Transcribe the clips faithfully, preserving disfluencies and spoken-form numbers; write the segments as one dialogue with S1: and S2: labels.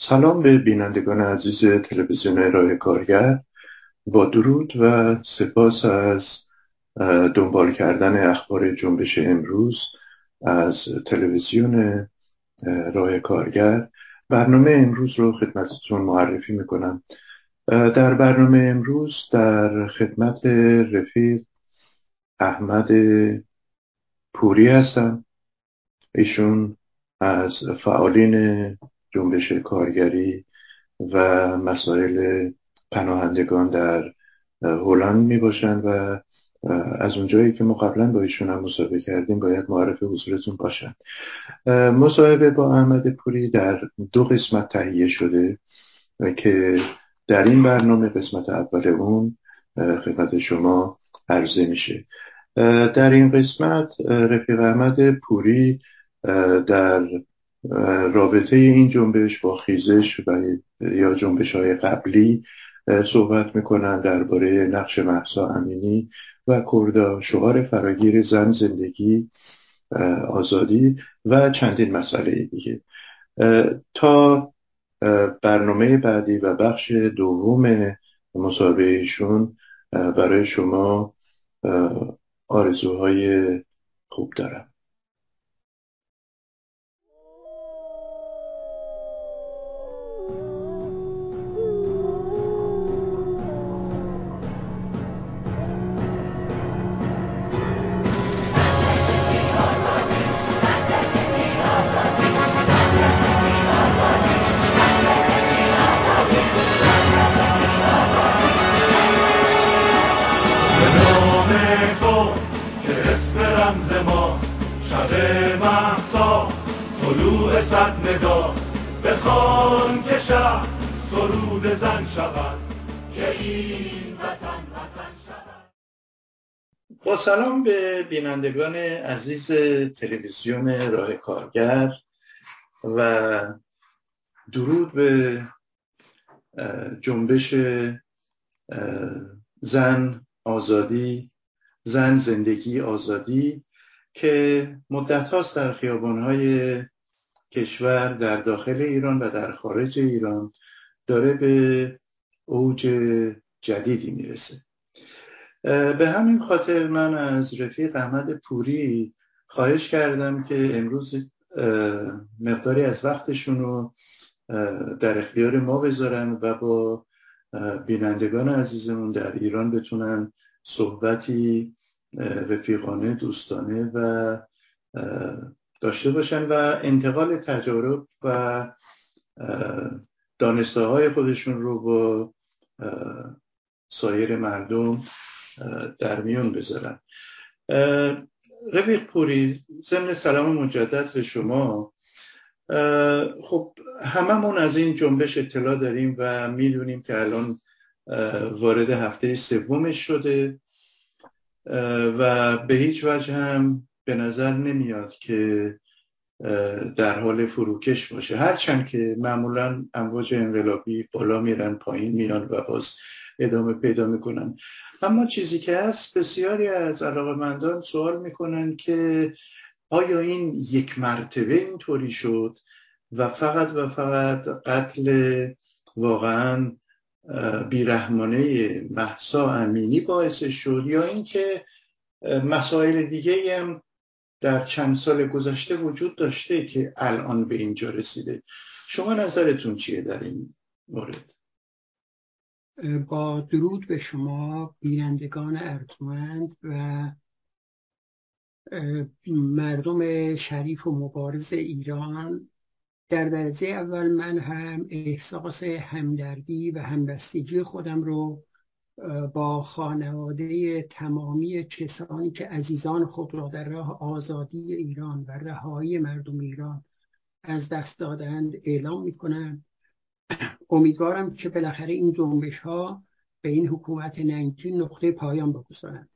S1: سلام به بینندگان عزیز تلویزیون راه کارگر. با درود و سپاس از دنبال کردن اخبار جنبش امروز از تلویزیون راه کارگر، برنامه امروز رو خدمتتون معرفی میکنم. در برنامه امروز در خدمت رفیق احمد پوری هستم. ایشون از فعالین جنبش کارگری و مسائل پناهندگان در هلند می باشن و از اونجایی که ما قبلا با ایشون هم مصاحبه کردیم باید معرف حضورتون باشن. مصاحبه با احمد پوری در دو قسمت تهیه شده که در این برنامه قسمت اول اون خدمت شما عرضه میشه. در این قسمت رفیق احمد پوری در رابطه این جنبش با خیزش و یا جنبش های قبلی صحبت میکنن درباره نقش مهسا امینی و کردا، شعار فراگیر زن، زندگی، آزادی و چندین مسئله دیگه. تا برنامه بعدی و بخش دوم مصاحبه ایشون برای شما آرزوهای خوب دارم. با سلام به بینندگان عزیز تلویزیون راه کارگر و درود به جنبش زن آزادی، زن زندگی آزادی که مدت هاست در خیابان‌های کشور در داخل ایران و در خارج ایران داره به اوج جدیدی میرسه. به همین خاطر من از رفیق احمد پوری خواهش کردم که امروز مقداری از وقتشون رو در اختیار ما بذارن و با بینندگان عزیزمون در ایران بتونن صحبتی رفیقانه، دوستانه و داشته باشن و انتقال تجارب و دانسته های خودشون رو با سایر مردم در میون بذارن. رفیق پوری، ضمن سلام مجدد به شما. خب هممون از این جنبش اطلاع داریم و میدونیم که الان وارد هفته سومش شده و به هیچ وجه هم به نظر نمیاد که در حال فروکش باشه، هرچند که معمولا امواج انقلابی بالا میرن پایین میان و باز ادامه پیدا میکنن. اما چیزی که هست، بسیاری از علاقه‌مندان سوال میکنن که آیا این یک مرتبه اینطوری شد و فقط و فقط قتل واقعا بیرحمانه مهسا امینی باعث شد، یا اینکه مسائل دیگه هم در چند سال گذشته وجود داشته که الان به اینجا رسیده؟ شما نظرتون چیه در این مورد؟
S2: با درود به شما بینندگان ارجمند و مردم شریف و مبارز ایران، در درجه اول من هم احساس همدردی و همبستگی خودم رو با خانواده تمامی کسانی که عزیزان خود را در راه آزادی ایران و رهایی مردم ایران از دست دادند اعلام می‌کنم. امیدوارم که بالاخره این جنبش ها به این حکومت ننگین نقطه پایان بگذارند.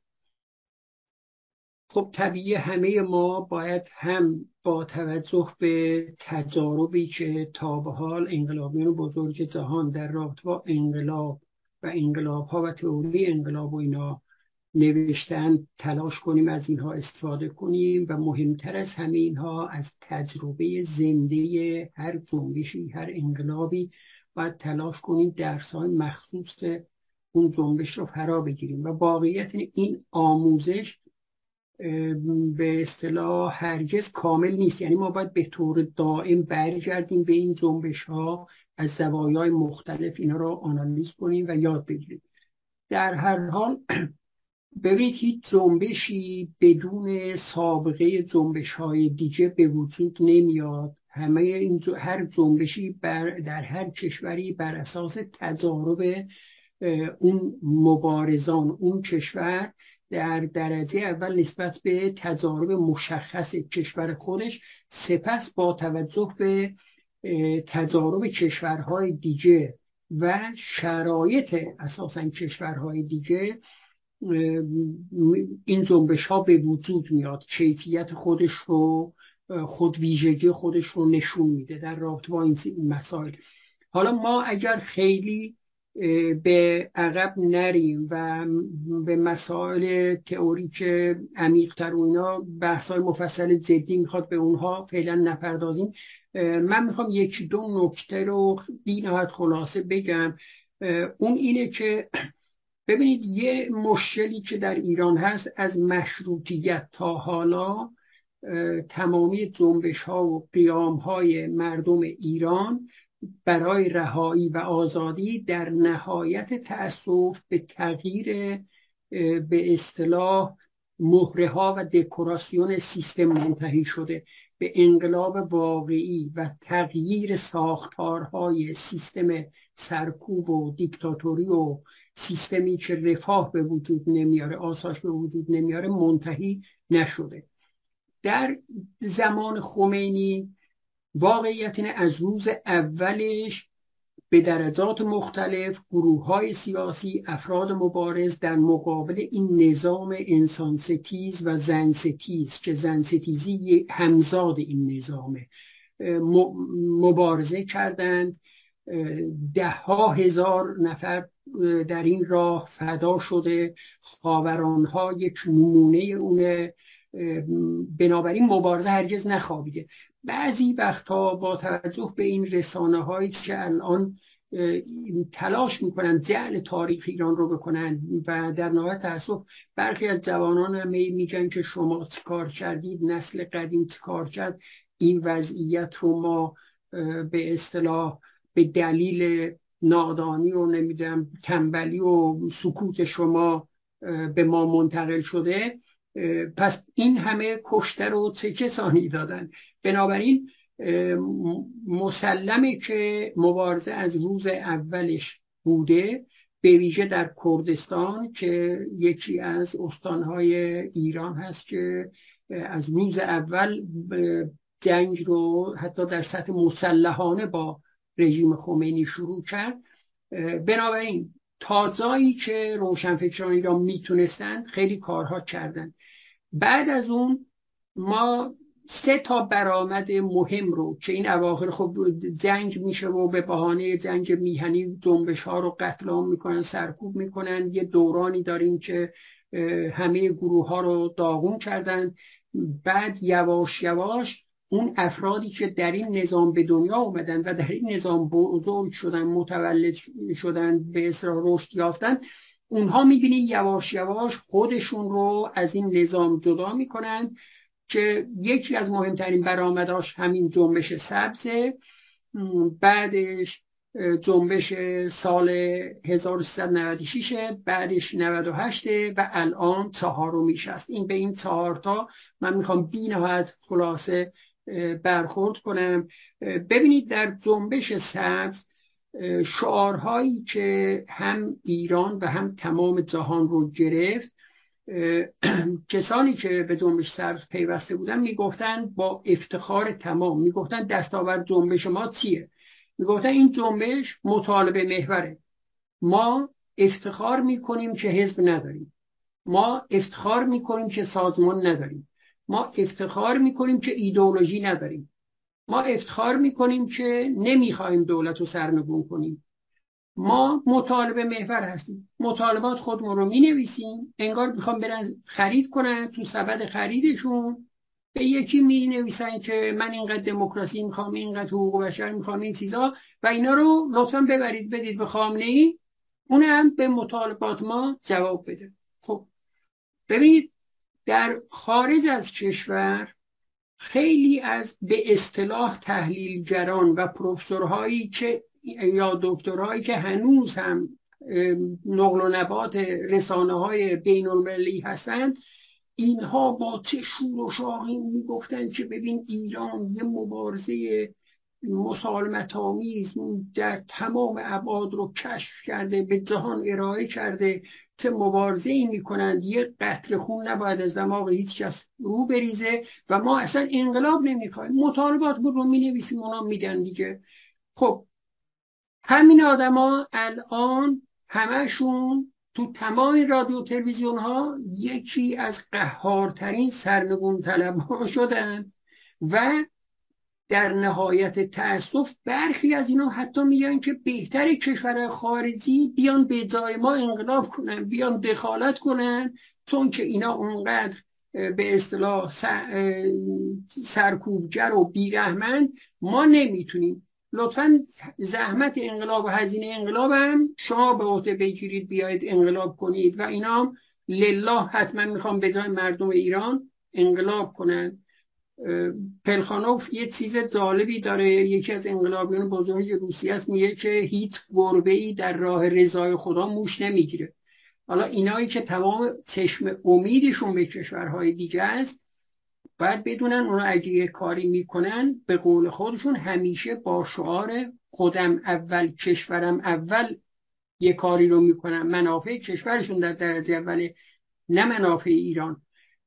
S2: خب طبیعی همه ما باید هم با توجه به تجاربی که تا به حال انقلابیون بزرگ جهان در رابطه با انقلاب و انقلاب ها و تئوری انقلاب و اینا نوشتن تلاش کنیم از اینها استفاده کنیم و مهمتر از همه اینها از تجربه زنده هر جنبشی، هر انقلابی باید تلاش کنیم درس‌های مخصوص اون جنبش رو فرا بگیریم و واقعیت این آموزش به اصطلاح هرگز کامل نیست. یعنی ما باید به طور دائم برگردیم به این جنبش ها، از زوایای مختلف اینا رو آنالیز کنیم و یاد بگیریم. در هر حال ببینید هیچ جنبشی بدون سابقه جنبش های دیگه به وجود نمیاد. همه این ج... هر جنبشی بر... در هر کشوری بر اساس تجارب اون مبارزان اون کشور در درجه اول نسبت به تجارب مشخص کشور خودش، سپس با توجه به تجارب کشورهای دیگه و شرایط اساساً کشورهای دیگه این جنبش ها به وجود میاد، کیفیت خودش رو، خود ویژگی خودش رو نشون میده در رابطه با این مسائل. حالا ما اگر خیلی به عقب نریم و به مسائل تئوریک عمیق‌تر و اینا، بحث‌های مفصل جدی میخواد به اونها فعلا نپردازیم، من میخوام یک دو نکته رو بی نهایت خلاصه بگم. اون اینه که ببینید یه مشکلی که در ایران هست، از مشروطیت تا حالا تمامی جنبش ها و قیام های مردم ایران برای رهایی و آزادی در نهایت تأسف به تغییر به اصطلاح مهره ها و دکوراسیون سیستم منتهی شده، به انقلاب واقعی و تغییر ساختارهای سیستم سرکوب و دیکتاتوری و سیستمی که رفاه به وجود نمیاره، آسایش به وجود نمیاره منتهی نشده. در زمان خمینی واقعیت اینه از روز اولش به درجات مختلف گروه‌های سیاسی، افراد مبارز در مقابل این نظام انسان ستیز و زن ستیز که زن ستیزی همزاد این نظامه مبارزه کردند. ده ها هزار نفر در این راه فدا شده، خاورانها یک نمونه اونه. بنابراین مبارزه هرگز نخوابیده. بعضی وقتا با توجه به این رسانه هایی که الان تلاش میکنن جعل تاریخ ایران رو بکنن و در نهایت تأسف برخی از جوانان هم میگن که شما چه کار کردید، نسل قدیم چه کار کرد، این وضعیت رو ما به اصطلاح به دلیل نادانی و نمیدونم تنبلی و سکوت شما به ما منتقل شده، پس این همه کشته رو چه کسانی دادن. بنابراین مسلمه که مبارزه از روز اولش بوده، به ویژه در کردستان که یکی از استانهای ایران هست که از روز اول جنگ رو حتی در سطح مسلحانه با رژیم خمینی شروع کرد. بنابراین تا جایی که روشنفکران ایران میتونستن خیلی کارها کردن. بعد از اون ما سه تا برآمد مهم رو که این اواخر خب جنگ میشه و به بهانه جنگ میهنی جنبش ها رو قتل عام میکنن، سرکوب میکنن، یه دورانی داریم که همه گروه ها رو داغون کردن. بعد یواش یواش اون افرادی که در این نظام به دنیا اومدن و در این نظام بزرگ شدن، متولد شدن، به اصرار رشد یافتن، اونها میبینی یواش یواش خودشون رو از این نظام جدا میکنن که یکی از مهمترین برآمداش همین جنبش سبزه. بعدش جنبش سال هزار و سیصد و نود و شش، بعدش نود و هشت و الان چهارمیش است. این به این چهارتا من میخوام بی نهایت خلاصه برخورد کنم. ببینید در جنبش سبز شعارهایی که هم ایران و هم تمام جهان رو گرفت، کسانی که به جنبش سبز پیوسته بودن میگفتن با افتخار تمام، میگفتن دستاورد جنبش ما چیه؟ میگفتن این جنبش مطالبه محوره. ما افتخار میکنیم که حزب نداریم، ما افتخار میکنیم که سازمان نداریم، ما افتخار میکنیم که ایدئولوژی نداریم، ما افتخار میکنیم که نمیخوایم دولت رو سرنگون کنیم، ما مطالبه محور هستیم، مطالبات خودمون رو می نویسیم، انگار میخوام برن خرید کنن، تو سبد خریدشون به یکی می نویسن که من اینقدر دموکراسی میخوام، اینقدر حقوق بشر میخوام، این چیزا، و اینا رو لطفا ببرید بدید به خامنه ای، اون هم به مطالبات ما جواب بده. خب ببینید، در خارج از کشور خیلی از به اصطلاح تحلیلگران و پروفسورهایی که یا دکترهایی که هنوز هم نقل و نبات رسانه های بین المللی هستند، اینها با چه شور و شاقی میگفتن که ببین ایران یه مبارزه مسالمت آمیز در تمام ابعاد رو کشف کرده، به جهان ارائه کرده، چه مبارزه ای میکنند، یه قطره خون نباید از دماغ هیچ کس رو بریزه و ما اصلا انقلاب نمیخوایم، مطالبات رو مینویسیم اونا میدن دیگه. خب همین آدما الان همشون تو تمام رادیو تلویزیون ها یکی از قهارترین سرنگون طلب ها شدن و در نهایت تأسف برخی از اینا حتی میگن که بهتر کشور خارجی بیان به جای ما انقلاب کنن، بیان دخالت کنن، چون که اینا اونقدر به اصطلاح سرکوبگر و بیرحمند، ما نمیتونیم. لطفا زحمت انقلاب و هزینه انقلاب هم شما به عهده بگیرید، بیاید انقلاب کنید و اینا لله حتما میخوام به جای مردم ایران انقلاب کنن. پلخانوف یه چیز جالبی داره، یکی از انقلابیون بزرگ روسیه است، میگه که هیچ گربه‌ای در راه رضای خدا موش نمیگیره. حالا اینایی که تمام چشم امیدشون به کشورهای دیگه است، باید بدونن اونا اگه یه کاری میکنن به قول خودشون همیشه با شعار خودم اول کشورم اول یه کاری رو میکنن، منافع کشورشون در درجه اوله، نه منافع ایران.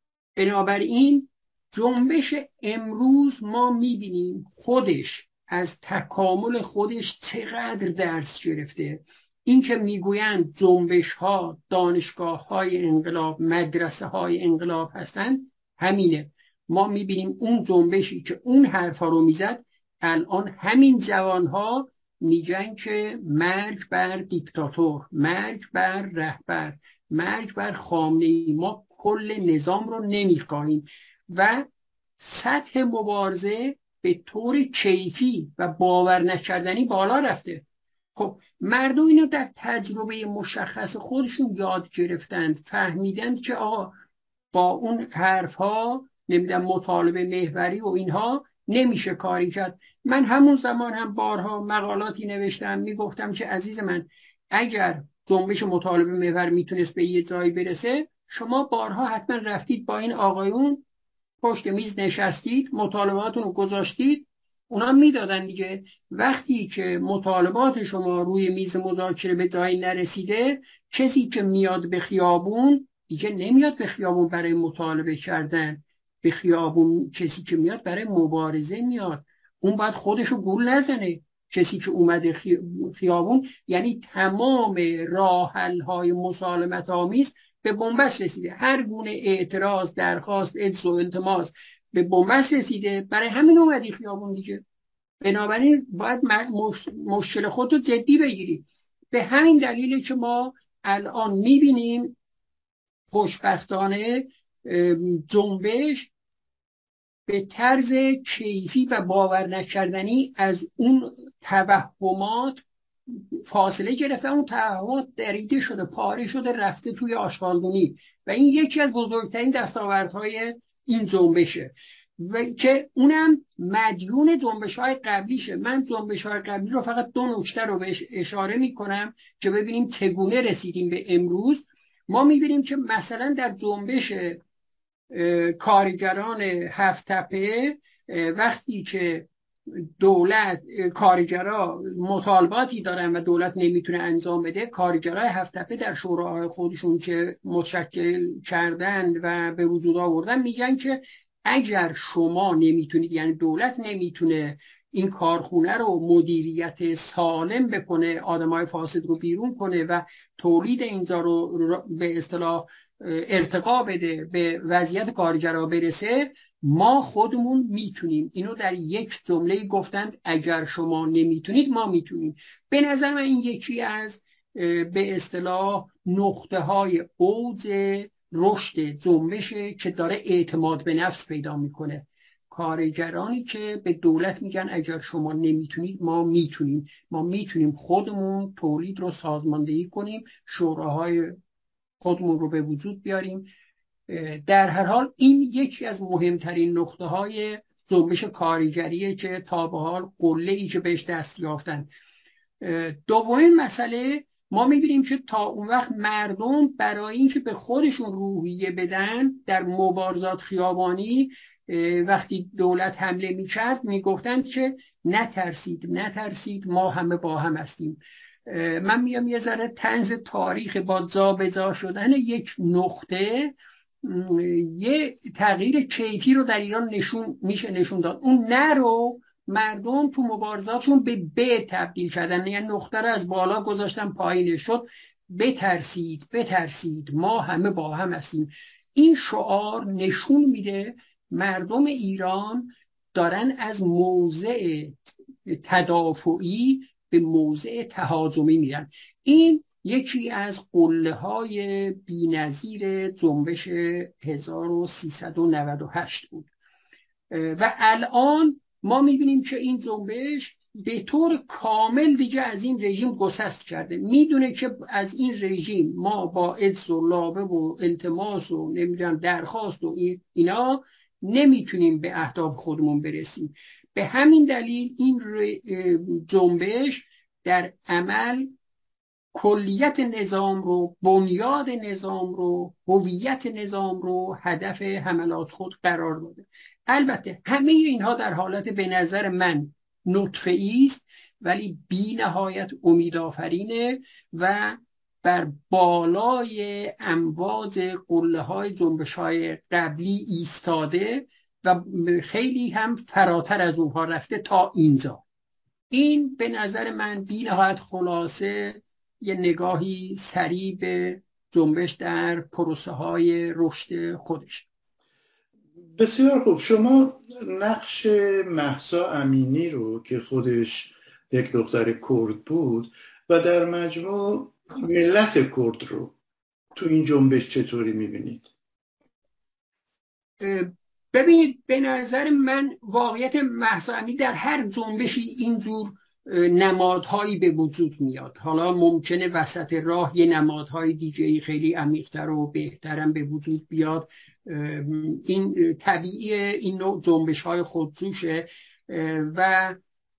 S2: بنابراین جنبش امروز ما میبینیم خودش از تکامل خودش چقدر درس گرفته. این که میگویند جنبش ها دانشگاه های انقلاب، مدرسه های انقلاب هستند، همینه. ما میبینیم اون جنبشی که اون حرفا رو میزد، الان همین جوان ها میگن که مرگ بر دیکتاتور، مرگ بر رهبر، مرگ بر خامنه‌ای، ما کل نظام رو نمیخواهیم و سطح مبارزه به طور کیفی و باور نکردنی بالا رفته. خب مردم اینو در تجربه مشخص خودشون یاد گرفتند، فهمیدند که آقا با اون حرف ها نمیدونم مطالبه محوری و اینها نمیشه کاری کرد. من همون زمان هم بارها مقالاتی نوشتم، میگفتم که عزیز من، اگر جنبش مطالبه محور میتونست به یه جایی برسه، شما بارها حتما رفتید با این آقایون پشت میز نشستید، مطالباتون رو گذاشتید، اونا میدادن دیگه. وقتی که مطالبات شما روی میز مذاکره به جایی نرسیده، کسی که میاد به خیابون دیگه نمیاد به خیابون برای مطالبه کردن، به خیابون کسی که میاد برای مبارزه میاد، اون باید خودشو گول نزنه. کسی که اومده خیابون یعنی تمام راحل های مسالمت آمیز به بنبست رسیده، هر گونه اعتراض، درخواست، اجز و التماس به بنبست رسیده، برای همین اومدی خیابون دیگه. بنابراین باید مشکل خود رو جدی بگیری. به همین دلیله که ما الان میبینیم خوشبختانه جنبش به طرز کیفی و باور نکردنی از اون توهمات فاصله گرفته، اون توهمات دریده شده، پاره شده، رفته توی آشغالگونی و این یکی از بزرگترین دستاوردهای این جنبشه و که اونم مدیون جنبش های قبلیشه. من جنبش های قبلی رو فقط دو نکته رو بهش اشاره میکنم که ببینیم چگونه رسیدیم به امروز. ما میبینیم که مثلا در جنبش کارگران هفت تپه، وقتی که دولت کارگرا مطالباتی دارن و دولت نمیتونه انجام بده، کارگرای هفت تپه در شوراهای خودشون که متشکل کردن و به وجود آوردن میگن که اگر شما نمیتونید، یعنی دولت نمیتونه این کارخونه رو مدیریت سالم بکنه، آدمای فاسد رو بیرون کنه و تولید اینجا رو به اصطلاح ارتقا بده، به وضعیت کارگرها برسه، ما خودمون میتونیم. اینو در یک جمله گفتند اگر شما نمیتونید ما میتونیم. به نظر من این یکی از به اصطلاح نقطه های اوج رشد جنبشه که داره اعتماد به نفس پیدا میکنه. کارگرانی که به دولت میگن اگر شما نمیتونید ما میتونیم، ما میتونیم خودمون تولید رو سازماندهی کنیم، شوراهای خودمون رو به وجود بیاریم. در هر حال این یکی از مهمترین نقطه های جنبش کارگریه که تا به حال قله‌ای که بهش دست یافتن. دومین مسئله، ما می‌بینیم که تا اون وقت مردم برای اینکه به خودشون روحیه بدن در مبارزات خیابانی وقتی دولت حمله می‌کرد میگفتند که نترسید نترسید ما همه با هم هستیم. من میام یه ذره طنز تاریخ با جابجا شدن یک نقطه یه تغییر کیفی رو در ایران نشون میشه نشون داد. اون نه رو مردم تو مبارزاتشون به ب تبدیل کردن، یعنی نقطه رو از بالا گذاشتن پایین شد بترسید بترسید ما همه با هم هستیم. این شعار نشون میده مردم ایران دارن از موضع تدافعی به موضع تهاجمی میرن. این یکی از قله های بی‌نظیر جنبش هزار و سیصد و نود و هشت بود و الان ما میبینیم که این جنبش به طور کامل دیگه از این رژیم گسست کرده. میدونه که از این رژیم ما با عجز و لابه و التماس و نمیدونم درخواست و اینا نمیتونیم به اهداف خودمون برسیم. به همین دلیل این جنبش در عمل کلیت نظام رو، بنیاد نظام رو، هویت نظام رو هدف حملات خود قرار داده. البته همه اینها در حالت به نظر من نطفه‌ای است ولی بی نهایت امیدآفرینه و بر بالای امواج قله های جنبش های قبلی ایستاده و خیلی هم فراتر از اونها رفته تا اینجا. این به نظر من بی نهایت خلاصه یه نگاهی سریع به جنبش در پروسه های رشد خودش.
S1: بسیار خوب. شما نقش مهسا امینی رو که خودش یک دختر کرد بود و در مجموع ملت کرد رو تو این جنبش چطوری میبینید؟
S2: ببینید به نظر من واقعیت مهسا امینی در هر جنبشی اینجور نمادهایی به وجود میاد. حالا ممکنه وسط راه یه نمادهای دیگه‌ای خیلی عمیق‌تر و بهترم به وجود بیاد. این طبیعی این نوع جنبش‌های خودجوشه و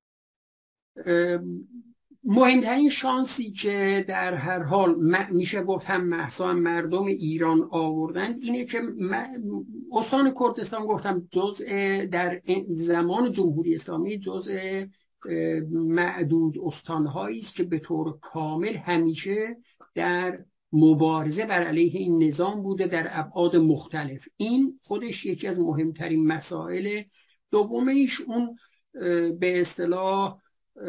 S2: مهمترین شانسی که در هر حال میشه گفت هم مهسا هم مردم ایران آوردن اینه که استان کردستان گفتم جزء در زمان جمهوری اسلامی جزء معدود استانهایی است که به طور کامل همیشه در مبارزه بر علیه این نظام بوده در ابعاد مختلف. این خودش یکی از مهمترین مسائل. دومیش اون به اصطلاح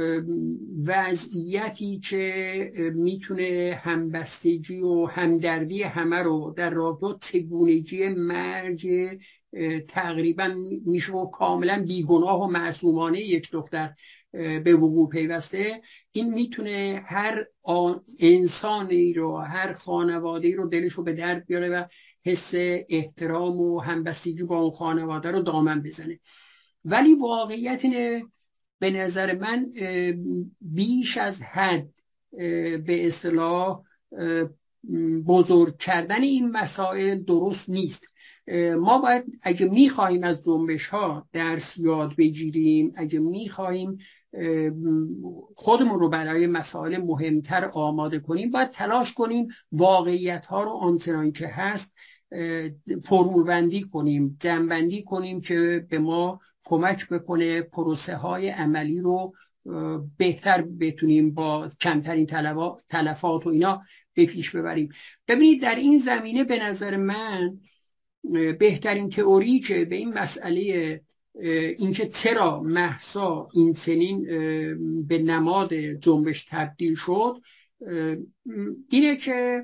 S2: وضعیتی که میتونه همبستگی و همدردی همه رو در رابطه چگونگی مرگ تقریبا میشه کاملا بیگناه و معصومانه یک دختر به وقوع پیوسته، این میتونه هر انسانی رو هر خانواده‌ای رو دلش رو به درد بیاره و حس احترام و همبستگی با اون خانواده رو دامن بزنه. ولی واقعیت اینه به نظر من بیش از حد به اصطلاح بزرگ کردن این مسائل درست نیست. ما باید اگه میخواهیم از جنبش ها درس یاد بگیریم، اگه میخواهیم خودمون رو برای مسائل مهمتر آماده کنیم، باید تلاش کنیم واقعیت ها رو آنچنان که هست فرمول بندی کنیم، جمع کنیم که به ما کمک بکنه پروسه های عملی رو بهتر بتونیم با کمترین تلفات و اینا به پیش ببریم. ببینید در این زمینه به نظر من بهترین تئوری که به این مسئله اینکه چرا مهسا این سنین به نماد جنبش تبدیل شد اینه که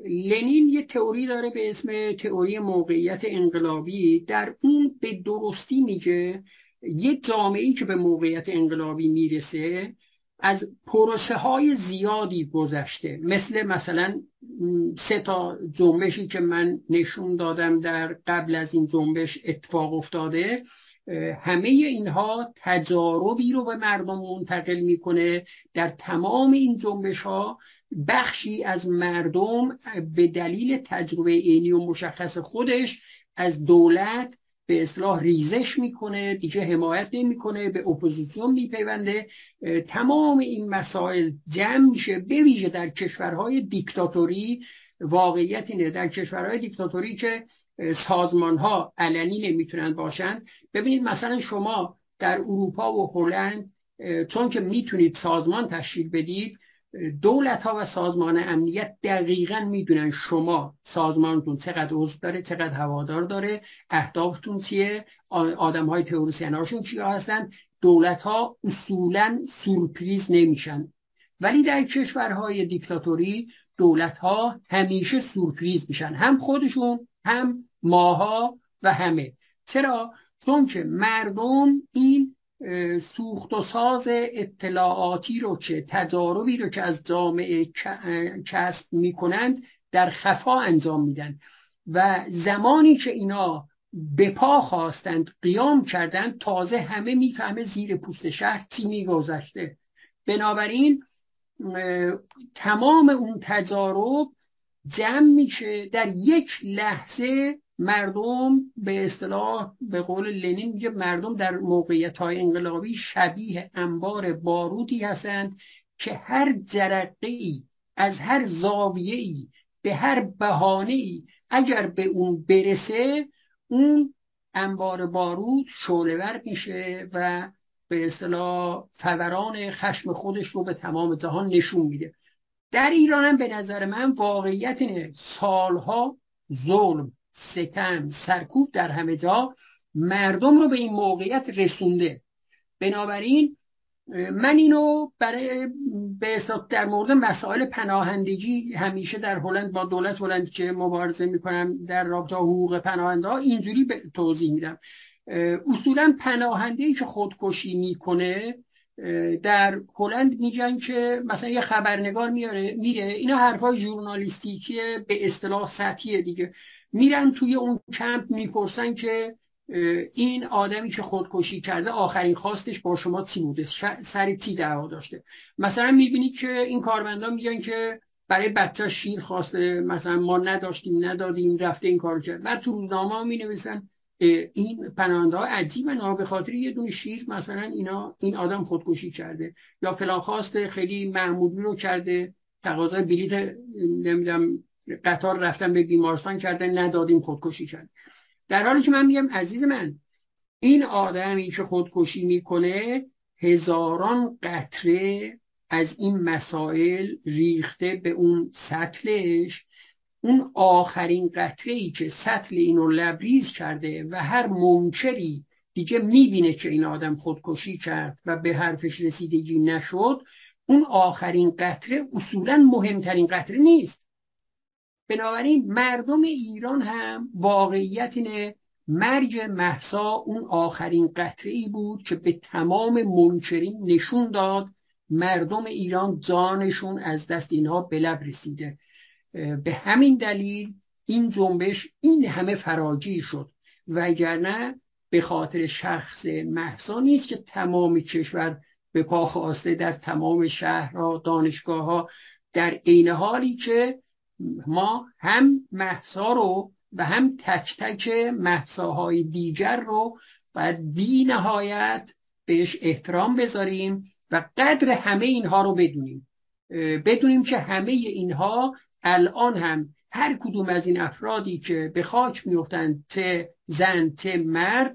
S2: لنین یه تئوری داره به اسم تئوری موقعیت انقلابی. در اون به درستی میگه یه جامعه‌ای که به موقعیت انقلابی میرسه از پروسه های زیادی گذشته، مثل مثلا سه تا جنبشی که من نشون دادم در قبل از این جنبش اتفاق افتاده. همه اینها تجاربی رو به مردم منتقل میکنه. در تمام این جنبش ها بخشی از مردم به دلیل تجربه عینی و مشخص خودش از دولت به اصطلاح ریزش میکنه، دیگه حمایت نمیکنه، به اپوزیسیون میپیونده. تمام این مسائل جمع میشه، به ویژه در کشورهای دیکتاتوری. واقعیت اینه در کشورهای دیکتاتوری که سازمان ها علنی نمیتونن باشن، ببینید مثلا شما در اروپا و هلند چون که میتونید سازمان تشکیل بدید، دولت ها و سازمان امنیت دقیقاً میدونن شما سازمانتون چقدر عضو داره، چقدر هوادار داره، اهدافتون چیه، آدم های تئوریسین هاشون چیا هستن. دولت ها اصولاً سورپریز نمیشن. ولی در کشورهای دیکتاتوری دولت ها همیشه سورپریز میشن، هم خودشون هم ماها و همه. چرا؟ چون که مردم این سوخت و ساز اطلاعاتی رو که تجاربی رو که از جامعه کسب میکنند در خفا انجام میدن و زمانی که اینا به پا خواستند، قیام کردند، تازه همه میفهمه زیر پوست شهر چی میگذشته. بنابراین تمام اون تجارب جمع میشه در یک لحظه. مردم به اصطلاح به قول لنین میگه مردم در موقعیت‌های انقلابی شبیه انبار بارودی هستند که هر جرقه‌ای از هر زاویه‌ای به هر بهانه‌ای اگر به اون برسه، اون انبار بارود شعله‌ور میشه و به اصطلاح فوران خشم خودش رو به تمام جهان نشون میده. در ایران هم به نظر من واقعیت اینه سالها ظلم، ستم، سرکوب در همه جا مردم رو به این موقعیت رسونده. بنابراین من اینو برای به حساب در مورد مسائل پناهندگی همیشه در هلند با دولت هلند که مبارزه میکنم در رابطه حقوق پناهنده ها اینجوری توضیح میدم. اصولا پناهنده‌ای که خودکشی میکنه در هلند میگن که مثلا یه خبرنگار میاره میره، اینا حرفای ژورنالیستیکیه به اصطلاح سطحیه دیگه، میرن توی اون کمپ میپرسن که این آدمی که خودکشی کرده آخرین خواستش با شما چی بوده، سر چی دعوا داشته. مثلا میبینید که این کارمندان میگن که برای بچه شیر خواسته، مثلا ما نداشتیم ندادیم رفته این کارو کرد. بعد تو روزنامه ها مینویسن این پناهنده ها عجیبن ها، به خاطر یه دونه شیر مثلا اینا این آدم خودکشی کرده، یا فلان خواسته خیلی معمولی رو کرده، تقاضای بلیط نمیدونم قطار رفتن به بیمارستان کردن ندادیم خودکشی کرد. در حالی که من میگم عزیز من، این آدمی که خودکشی میکنه هزاران قطره از این مسائل ریخته به اون سطلش، اون آخرین قطره ای که سطل اینو لبریز کرده و هر منکری دیگه میبینه که این آدم خودکشی کرد و به حرفش رسیدگی نشد، اون آخرین قطره اصولا مهمترین قطره نیست. بنابراین مردم ایران هم واقعیت اینه مرگ مهسا اون آخرین قطره ای بود که به تمام منکرین نشون داد مردم ایران جانشون از دست اینها به لب رسیده. به همین دلیل این جنبش این همه فراگیر شد، وگرنه به خاطر شخص مهسا نیست که تمام کشور به پا خواسته در تمام شهرها، دانشگاه‌ها، در عین حالی که ما هم مهسا رو و هم تک تک مهساهای دیگر رو باید بی نهایت بهش احترام بذاریم و قدر همه اینها رو بدونیم. بدونیم که همه اینها الان هم هر کدوم از این افرادی که به خاک میفتن، چه زن چه مرد،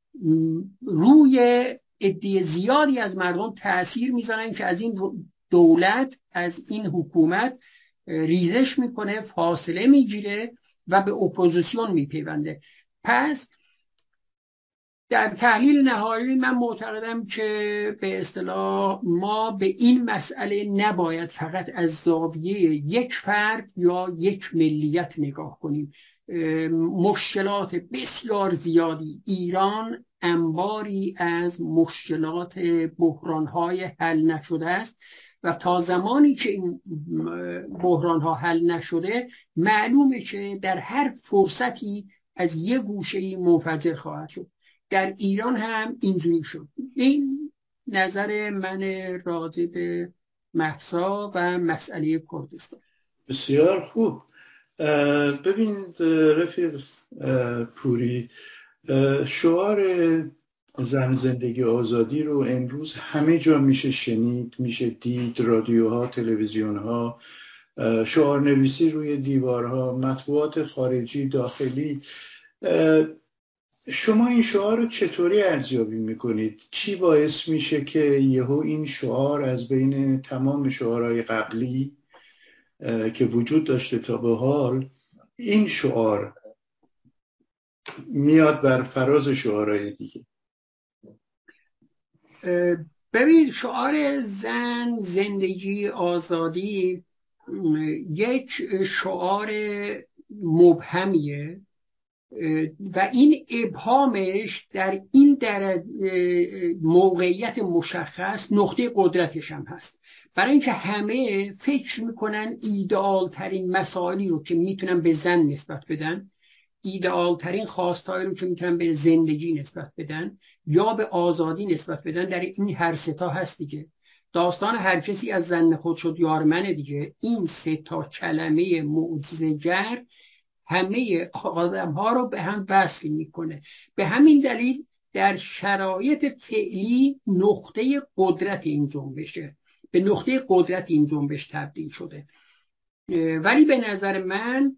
S2: روی عده زیادی از مردم تأثیر میذارن که از این دولت، از این حکومت ریزش میکنه، فاصله میگیره و به اپوزیسیون میپیونده. پس در تحلیل نهایی من معتقدم که به اصطلاح ما به این مسئله نباید فقط از زاویه یک فرد یا یک ملیت نگاه کنیم. مشکلات بسیار زیادی، ایران انباری از مشکلات بحران‌های حل نشده است و تا زمانی که این بحران‌ها حل نشده معلومه که در هر فرصتی از یه گوشه‌ای منفجر خواهد شد. در ایران هم اینجوری شد. این نظر من راجع به مهسا و مسئله کردستان.
S1: بسیار خوب. ببینید رفیق پوری، شعار زن زندگی آزادی رو امروز همه جا میشه شنید، میشه دید، رادیوها، تلویزیونها، شعار نویسی روی دیوارها، مطبوعات خارجی داخلی. شما این شعار رو چطوری ارزیابی میکنید؟ چی باعث میشه که یهو این شعار از بین تمام شعارهای قبلی که وجود داشته تا به حال، این شعار میاد بر فراز شعارهای دیگه؟
S2: ببین، شعار زن زندگی آزادی یک شعار مبهمیه و این ابهامش در این در موقعیت مشخص نقطه قدرتش هم هست، برای اینکه همه فکر میکنن ایدئال ترین مسائلی رو که میتونن به زن نسبت بدن، ایدئال ترین خواستهایی رو که میتونن به زندگی نسبت بدن یا به آزادی نسبت بدن در این هر ستا هست دیگه. داستان هر کسی از زن خود شد یار منه دیگه. این سه تا کلمه معجزه‌گر همه آدم ها رو به هم وصل میکنه. به همین دلیل در شرایط فعلی نقطه قدرت این جنبشه، به نقطه قدرت این جنبش تبدیل شده. ولی به نظر من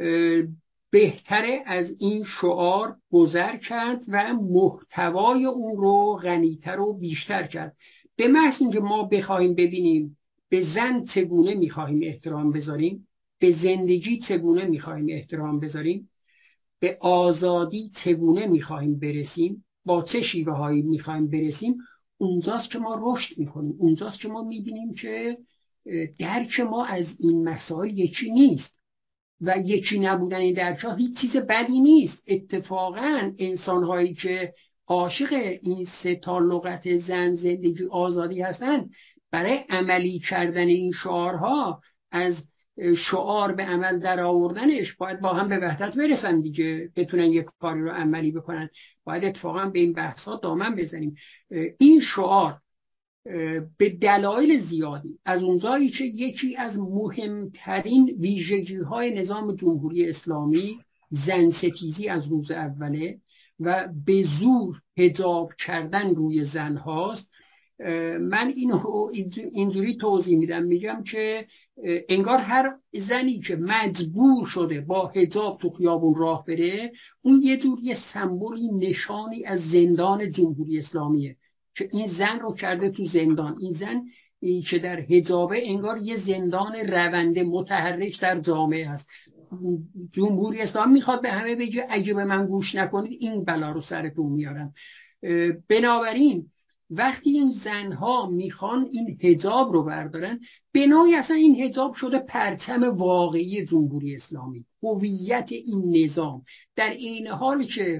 S2: بهتره از این شعار گذر کرد و محتوای اون رو غنیتر و بیشتر کرد. به محض اینکه ما بخوایم ببینیم به زن چگونه میخواهیم احترام بذاریم، به زندگی چگونه میخواهیم احترام بذاریم، به آزادی چگونه میخواهیم برسیم، با چه شیوه هایی میخواهیم برسیم، اونجاست که ما رشد میکنیم. اونجاست که ما میبینیم که درک ما از این مسائل یکی نیست و یکی نبودن این درک ها هیچ چیز بدی نیست. اتفاقا انسان هایی که عاشق این سه تا لغت زن زندگی آزادی هستن، برای عملی کردن این شعارها، از شعار به عمل در آوردنش، باید با هم به وحدت برسن دیگه، بتونن یک کاری رو عملی بکنن. باید اتفاقا به این بحثا دامن بزنیم. این شعار به دلایل زیادی، از اونجایی که یکی از مهمترین ویژگی های نظام جمهوری اسلامی زن ستیزی از روز اوله و به زور حجاب کردن روی زن هاست، من اینو اینجوری توضیح میدم، میگم که انگار هر زنی که مجبور شده با حجاب تو خیابون راه بره، اون یه جور یه سمبولی، نشانی از زندان جمهوری اسلامیه که این زن رو کرده تو زندان. این زن این که در حجابه انگار یه زندان رونده متحرک در جامعه هست. جمهوری اسلامی میخواد به همه بگه اگه به من گوش نکنید این بلا رو سرتون میارم. بنابراین وقتی این زنها میخوان این حجاب رو بردارن، بنای اصلا این حجاب شده پرچم واقعی جمهوری اسلامی، هویت این نظام، در این حالی که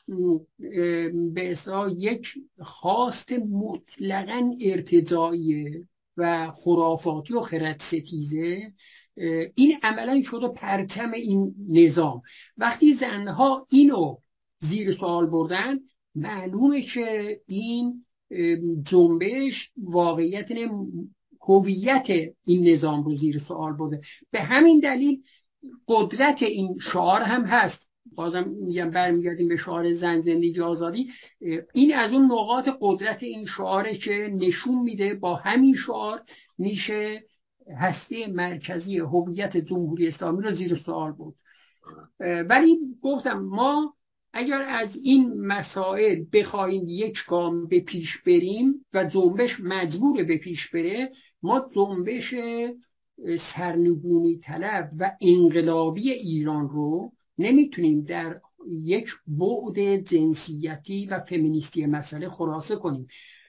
S2: به اصطلاح یک خواست مطلقاً ارتجاعیه و خرافاتی و خرد ستیزه. این عملاً شده پرچم این نظام. وقتی زنها اینو زیر سوال بردن، معلومه که این جنبش واقعیت هویت این نظام رو زیر سوال برده. به همین دلیل قدرت این شعار هم هست. بازم میگم برمیگردیم به شعار زن زندگی آزادی. این از اون نقاط قدرت این شعاره که نشون میده با همین شعار میشه هسته مرکزی هویت جمهوری اسلامی رو زیر سوال برد. ولی گفتم ما اگر از این مسائل بخوایم یک گام به پیش بریم و جنبش مجبور به پیش بره، ما جنبش سرنگونی طلب و انقلابی ایران رو نمیتونیم در یک بعد جنسیتی و فمینیستی مسئله خلاصه کنیم.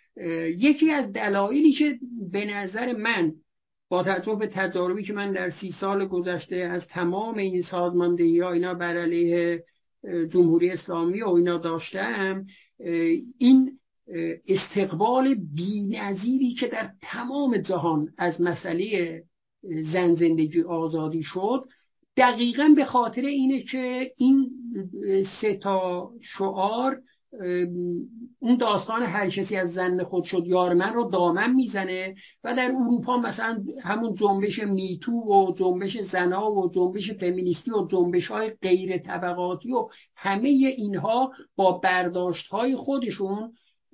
S2: یکی از دلایلی که به نظر من با توجه به تجاربی که من در سی سال گذشته از تمام این سازماندهی ها اینا بر علیه جمهوری اسلامی و اینا داشتم، این استقبال بی‌نظیری که در تمام جهان از مسئله زن زندگی آزادی شد، دقیقاً به خاطر اینه که این سه تا شعار، اون داستان هر کسی از زن خود شد یار من رو دامن میزنه و در اروپا مثلا همون جنبش میتو و جنبش زنا و جنبش فمینیستی و جنبش های غیر طبقاتی و همه اینها با برداشت های خودشون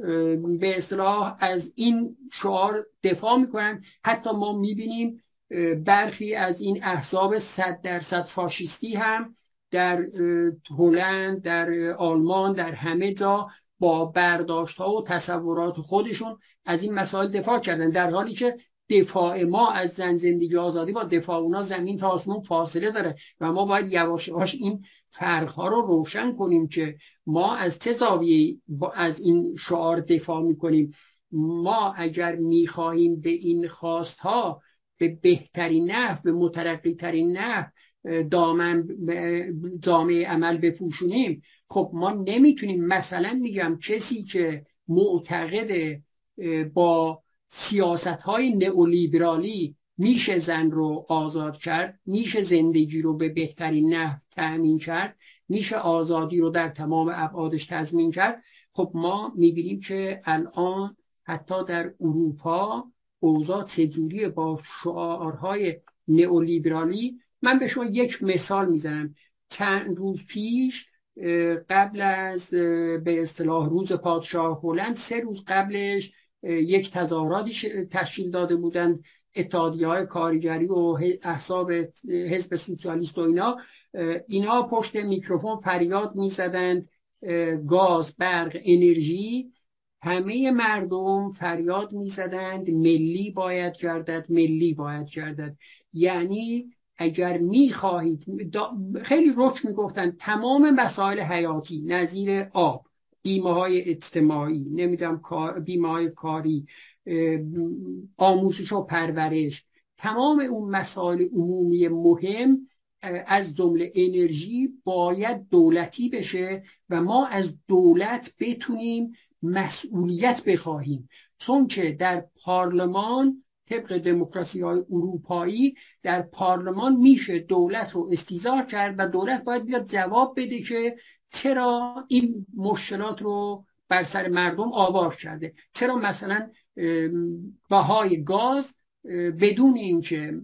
S2: به اصطلاح از این شعار دفاع میکنن. حتی ما میبینیم برخی از این احزاب صد درصد فاشیستی هم در هلند، در آلمان، در همه جا با برداشت ها و تصورات خودشون از این مسائل دفاع کردن، در حالی که دفاع ما از زن زندگی آزادی با دفاع اونا زمین تا آسمون فاصله داره و ما باید یواش یواش این فرق ها رو روشن کنیم که ما از چه زاویه‌ای از این شعار دفاع میکنیم. ما اگر میخواهیم به این خواست ها به بهترین نحو، به مترقی ترین نحو دامن جامعه عمل بپوشونیم، خب ما نمیتونیم مثلا میگم کسی که معتقد با سیاست های نئولیبرالی میشه زن رو آزاد کرد، میشه زندگی رو به بهترین نحو تأمین کرد، میشه آزادی رو در تمام ابعادش تضمین کرد، خب ما میبینیم که الان حتی در اروپا اوضاع چجوریه با شعارهای نئولیبرالی. من به شما یک مثال میزنم. چند روز پیش قبل از به اصطلاح روز پادشاه هلند، سه روز قبلش یک تظاهراتی تشکیل داده بودند اتحادیه‌های کارگری و احزاب حزب سوسیالیست و اینا اینا پشت میکروفون فریاد میزدند گاز، برق، انرژی. همه مردم فریاد میزدند ملی باید گردد، ملی باید گردد. یعنی اگر میخواهید، خیلی رک میگفتن تمام مسائل حیاتی نظیر آب، بیمه های اجتماعی، نمیدونم بیمه های کاری، آموزش و پرورش، تمام اون مسائل عمومی مهم از جمله انرژی باید دولتی بشه و ما از دولت بتونیم مسئولیت بخواهیم، چون که در پارلمان طبق دموکراسی های اروپایی در پارلمان میشه دولت رو استیضاح کرد و دولت باید بیاد جواب بده که چرا این مشکلات رو بر سر مردم آوار کرده، چرا مثلا بهای گاز بدون اینکه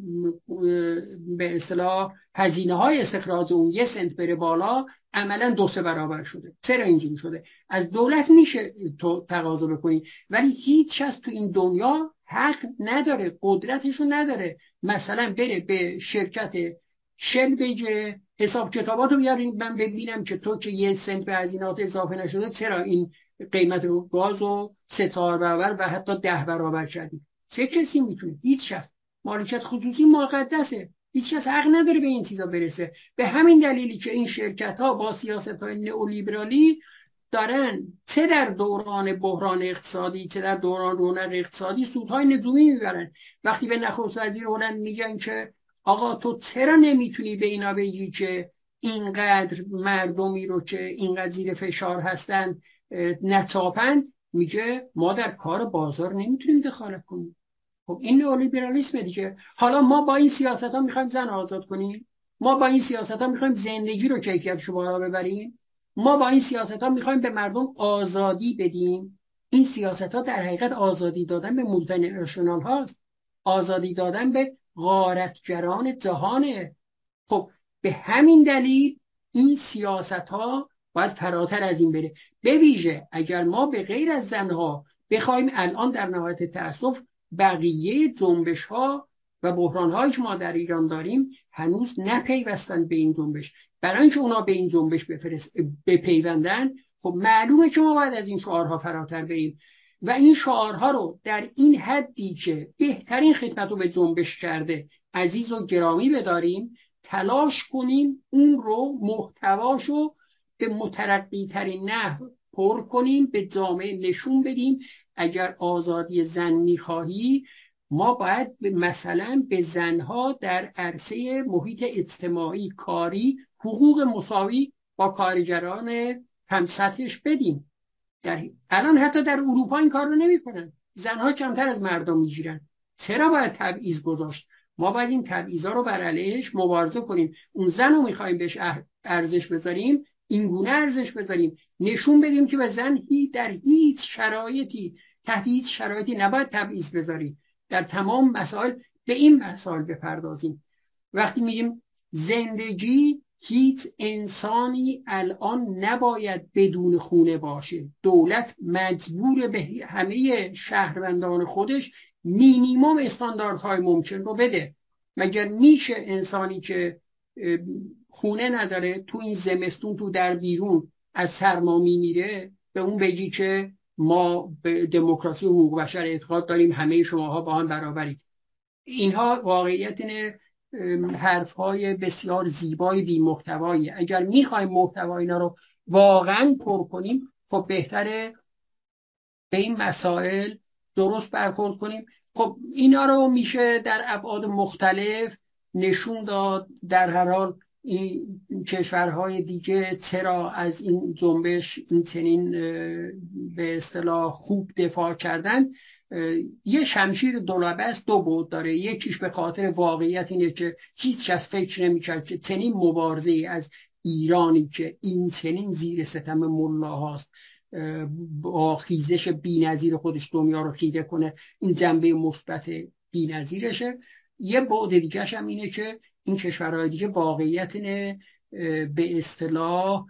S2: به اصطلاح هزینه های استخراج اون یه سنت بره بالا عملا دو سه برابر شده، چرا اینجوری شده. از دولت میشه تو تقاضا بکنی، ولی هیچ کس تو این دنیا حق نداره، قدرتشو نداره مثلا بره به شرکت شل بگه حساب کتاباتو بیارین من ببینم که تو که یه سنت به هزینهات اضافه نشده چرا این قیمت گازو سه چهار برابر و حتی ده برابر کردی. چه کسی میتونه؟ هیچ کس. مالکیت خصوصی مقدسه، هیچ کس حق نداره به این چیزا برسه. به همین دلیلی که این شرکت ها با سیاست های نئولیبرالی دارن چه در دوران بحران اقتصادی چه در دوران رونق اقتصادی سودهای نجومی میبرن. وقتی به نخست وزیر هلند میگن که آقا تو چرا نمیتونی به اینا بگی که اینقدر مردمی رو که اینقدر زیر فشار هستن نچاپند، میگه ما در کار بازار نمیتونیم دخالت کنیم. خب این نئولیبرالیسم دیگه. حالا ما با این سیاست ها میخوایم زن آزاد کنیم، ما با این سیاست ها میخوایم زندگی رو کیفیتش بالا ببریم، ما با این سیاست ها میخوایم به مردم آزادی بدیم. این سیاست ها در حقیقت آزادی دادن به مولتی نشنال هاست، آزادی دادن به غارتگران جهانه. خب به همین دلیل این سیاست ها باید فراتر از این بره. به ویژه اگر ما به غیر از زنها بخوایم الان در نهایت تأسف بقیه جنبش ها و بحران هایی که ما در ایران داریم هنوز نپیوستن به این جنبش، برای اینکه اونا به این جنبش بپیوندن خب معلومه که ما باید از این شعارها فراتر بریم و این شعارها رو در این حدی که بهترین خدمت رو به جنبش کرده عزیز و گرامی بداریم، تلاش کنیم اون رو محتواشو به مترقی ترین نحو پر کنیم، به جامعه نشون بدیم اگر آزادی زن میخواهی ما باید مثلا به زنها در عرصه محیط اجتماعی کاری حقوق مساوی با کارگران هم سطحش بدیم. در الان حتی در اروپا این کار رو نمی‌کنن، زنها کمتر از مردم میگیرن. چرا باید تبعیض گذاشت؟ ما باید این تبعیضا رو بر علیهش مبارزه کنیم. اون زن رو میخوایم بهش ارزش بذاریم، این گونه ارزش بذاریم، نشون بدیم که به زن در هیچ شرایطی تحت هیچ شرایطی نباید تبعیض بذاری. در تمام مسائل به این مسائل بپردازیم. وقتی میگیم زندگی، هیچ انسانی الان نباید بدون خونه باشه. دولت مجبور به همه شهروندان خودش مینیمم استانداردهای ممکن رو بده. مگر میشه انسانی که خونه نداره تو این زمستون تو در بیرون از سرما میمیره به اون بگی که ما به دموکراسی و حقوق بشر اعتقاد داریم، همه شماها با هم برابرید؟ اینها واقعیت اینه حرفهای بسیار زیبای بی محتوایی. اگر میخوایم محتوا اینا رو واقعا پر کنیم خب بهتره به این مسائل درست برخورد کنیم. خب اینا رو میشه در ابعاد مختلف نشون داد. در هر حال این کشورهای دیگه چرا از این جنبش این چنین به اصطلاح خوب دفاع کردن، یه شمشیر دولبه است، دو بعد داره. یکیش به خاطر واقعیت اینه که هیچ کس فکر نمی‌کرد که چنین مبارزه از ایرانی که این چنین زیر ستم ملا هاست با خیزش بی‌نظیر خودش دنیا رو خیره کنه، این جنبه مثبت بی‌نظیرشه. یه بعد دیگه‌ش هم اینه که این کشورهای دیگه واقعیت اینه به اصطلاح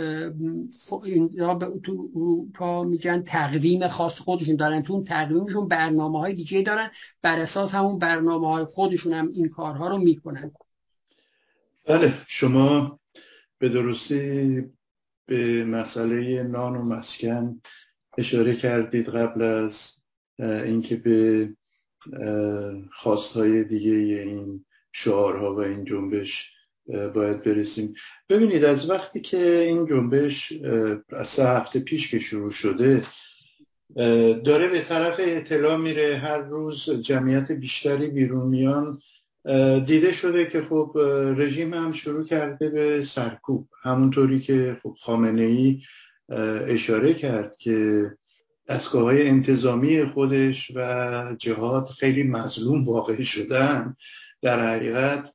S2: تو اروپا میگن تقویم خاص خودشون دارن، تو اون تقویمشون برنامه‌های دیگه دارن، بر اساس همون برنامه‌های خودشون هم این کارها رو میکنن.
S1: بله، شما به درستی به مسئله نان و مسکن اشاره کردید قبل از اینکه به خواستهای دیگه این شعارها و این جنبش باید برسیم. ببینید، از وقتی که این جنبش از سه هفته پیش که شروع شده داره به طرف اطلاع میره، هر روز جمعیت بیشتری بیرون میان، دیده شده که خب رژیم هم شروع کرده به سرکوب. همونطوری که خب خامنه‌ای اشاره کرد که دستگاه‌های انتظامی خودش و جهاد خیلی مظلوم واقع شدن، در حقیقت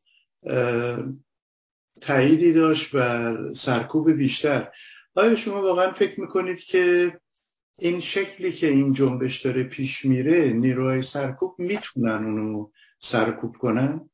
S1: تأییدی داشت و سرکوب بیشتر. آیا شما واقعا فکر میکنید که این شکلی که این جنبش داره پیش میره نیروهای سرکوب میتونن اونو سرکوب کنن؟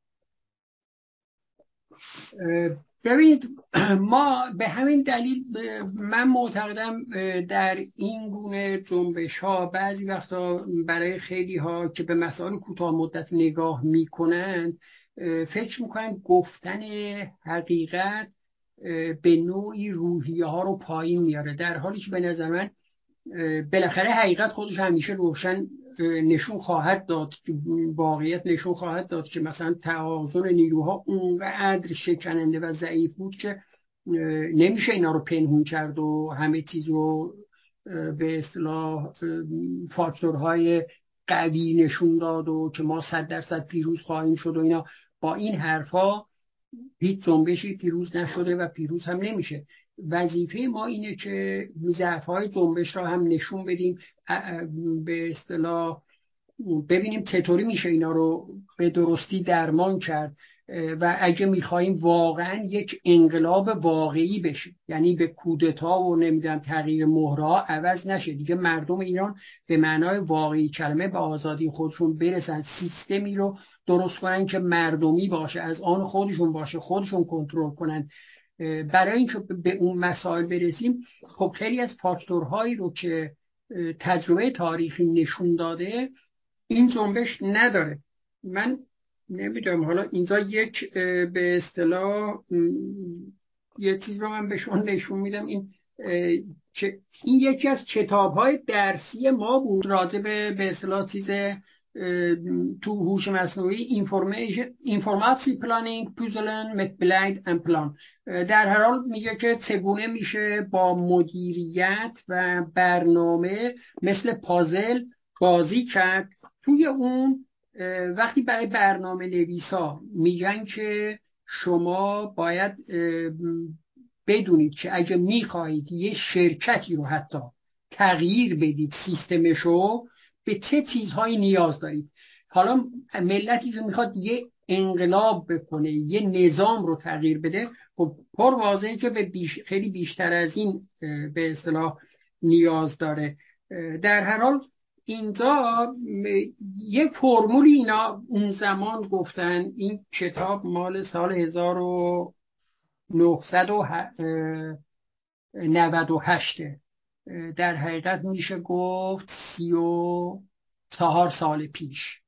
S2: ببینید، ما به همین دلیل من معتقدم در این گونه جنبش ها بعضی وقتا برای خیلی ها که به مسائل کوتاه مدت نگاه میکنند فکر میکنن گفتن حقیقت به نوعی روحیه ها رو پایین میاره، در حالی که به نظر من بالاخره حقیقت خودش همیشه روشن نشون خواهد داد، واقعیت نشون خواهد داد که مثلا توازن نیروها اونقدر شکننده و ضعیف بود که نمیشه اینا رو پنهون کرد و همه چیز رو به اصطلاح فاکتورهای قوی نشون داد و که ما صد درصد پیروز خواهیم شد و اینا. با این حرفا هیچ جنبشی پیروز نشده و پیروز هم نمیشه. وظیفه ما اینه که ضعف‌های جنبش را هم نشون بدیم، به اصطلاح ببینیم چطوری میشه اینا رو به درستی درمان کرد و اگه میخواییم واقعا یک انقلاب واقعی بشه، یعنی به کودتا و نمیدونم تغییر مهرها عوض نشه دیگه، مردم ایران به معنای واقعی کلمه به آزادی خودشون برسن، سیستمی رو درست کنن که مردمی باشه، از آن خودشون باشه، خودشون کنترل کنن. برای اینکه به اون مسائل برسیم خب خیلی از فاکتورهایی رو که تجربه تاریخی نشون داده این جنبش نداره. من نمیدونم، حالا اینجا یک به اصطلاح یه چیز رو من به شما نشون میدم، این این یکی از کتاب‌های درسی ما بود راجع به به اصطلاح چیز تو هوش مصنوعی اینفورماتسی پلانینگ پوزلن مت بلند ام پلان، در هر حال میگه که چگونه میشه با مدیریت و برنامه مثل پازل بازی کرد. توی اون وقتی برای برنامه نویسا میگن که شما باید بدونید که اگه میخواهید یه شرکتی رو حتی تغییر بدید سیستمشو، به چه چیزهایی نیاز دارید. حالا ملتی که میخواد یه انقلاب بکنه، یه نظام رو تغییر بده، خب پر واضحه که به بیش خیلی بیشتر از این به اصطلاح نیاز داره. در هر حال اینجا یه فرمولی اینا اون زمان گفتن، این کتاب مال سال هزار و نهصد و نود و هشت، در حقیقت میشه گفت سی و چهار سال پیش.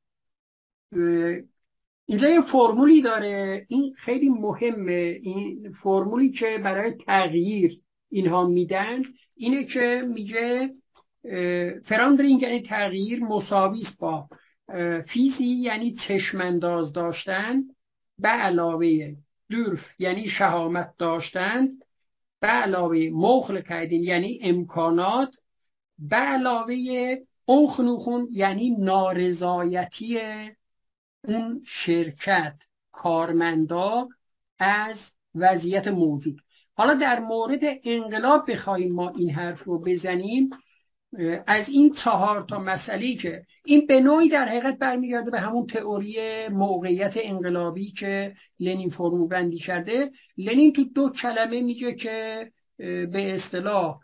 S2: اینجا یه فرمولی داره، این خیلی مهمه. این فرمولی که برای تغییر اینها میدن اینه که میگه فراندرینگ یعنی تغییر مساوی است با فیزی یعنی چشمانداز داشتن به علاوه دورف یعنی شهامت داشتن به علاوه mogelijkheden یعنی امکانات به علاوه اونخنوخون یعنی نارضایتی اون شرکت کارمندا از وضعیت موجود. حالا در مورد انقلاب بخوایم ما این حرف رو بزنیم، از این چهار تا مسئله که این به نوعی در حقیقت برمیگرده به همون تئوری موقعیت انقلابی که لنین فرمول بندی کرده. لنین تو دو کلمه میگه که به اصطلاح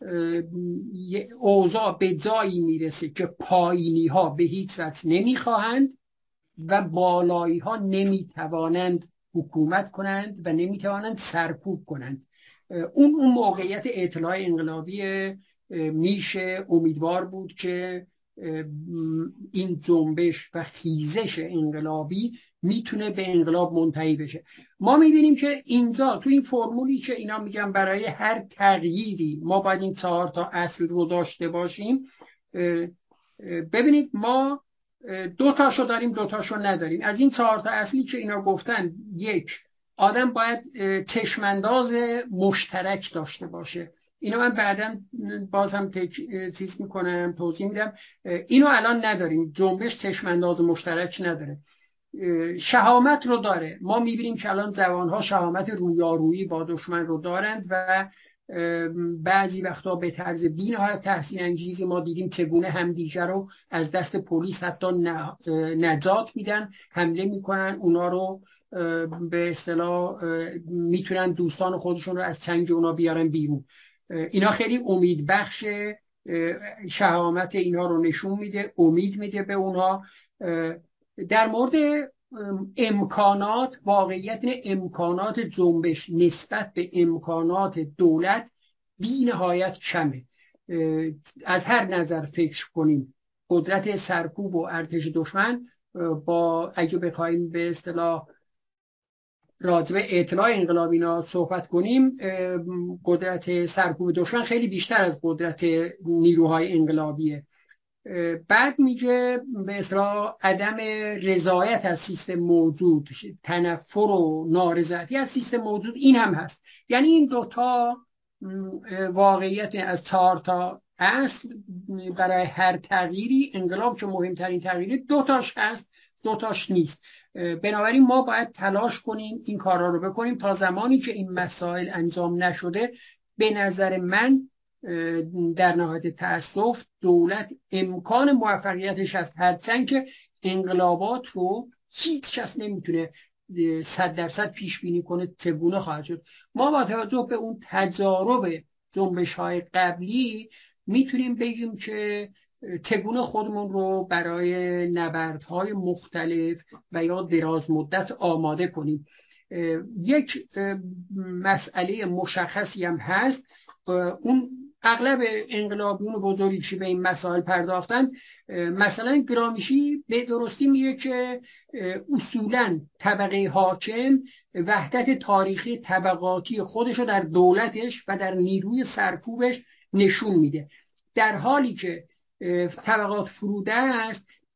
S2: اوضاع به جایی میرسه که پایینی ها به هیچ وجه نمیخواهند و بالایی ها نمیتوانند حکومت کنند و نمیتوانند سرکوب کنند. اون اون موقعیت اطلاع انقلابی میشه امیدوار بود که این جنبش و خیزش انقلابی میتونه به انقلاب منتهی بشه. ما میبینیم که اینجا تو این فرمولی که اینا میگن برای هر تغییری ما باید این چهار تا اصل رو داشته باشیم، ببینید ما دو تاشو داریم دو تاشو نداریم. از این چهار تا اصلی که اینا گفتن، یک، آدم باید چشمانداز مشترک داشته باشه. اینو من بعداً باز هم چیز میکنم، توضیح میدم. اینو الان نداریم، جنبش چشمانداز مشترک نداره. شهامت رو داره، ما میبینیم که الان جوانها شهامت رویارویی با دشمن رو دارند و بعضی وقتا به طرز بی‌نهایت تحسین انگیزی ما دیدیم چگونه همدیگر رو از دست پلیس حتی نجات میدن، حمله میکنن، اونا رو به اصطلاح میتونن دوستان خودشون رو از چنگ اونا بیارن بیرون. اینا خیلی امید بخشه، شهامت اینا رو نشون میده، امید میده به اونها. در مورد امکانات، واقعیت امکانات جنبش نسبت به امکانات دولت بی نهایت کمه. از هر نظر فکر کنیم قدرت سرکوب و ارتش دشمن با اگه بخوایم به اصطلاح راجبه اطلاع انقلابینا صحبت کنیم، قدرت سرکوب دشمن خیلی بیشتر از قدرت نیروهای انقلابیه. بعد میگه به اصطلاح عدم رضایت از سیستم موجود، تنفر و نارضایتی از سیستم موجود، این هم هست. یعنی این دوتا واقعیت از چهار تا اصل برای هر تغییری، انقلاب که مهمترین تغییری، دوتاش هست دوتاش نیست. بنابراین ما باید تلاش کنیم این کارا رو بکنیم. تا زمانی که این مسائل انجام نشده، به نظر من در نهایت تأسف دولت امکان موفقیتش هست، هرچند که انقلابات رو هیچ کس نمیتونه صد درصد پیش بینی کنه چگونه خواهد شد. ما با توجه به اون تجارب جنبش های قبلی میتونیم بگیم که چگونه خودمون رو برای نبردهای مختلف و یا دراز مدت آماده کنیم. یک مسئله مشخصی هم هست، اون اغلب انقلابیون بزرگی که به این مسائل پرداختن، مثلا گرامشی به درستی میگه که اصولا طبقه حاکم وحدت تاریخی طبقاتی خودشو در دولتش و در نیروی سرکوبش نشون میده، در حالی که طبقات فروده است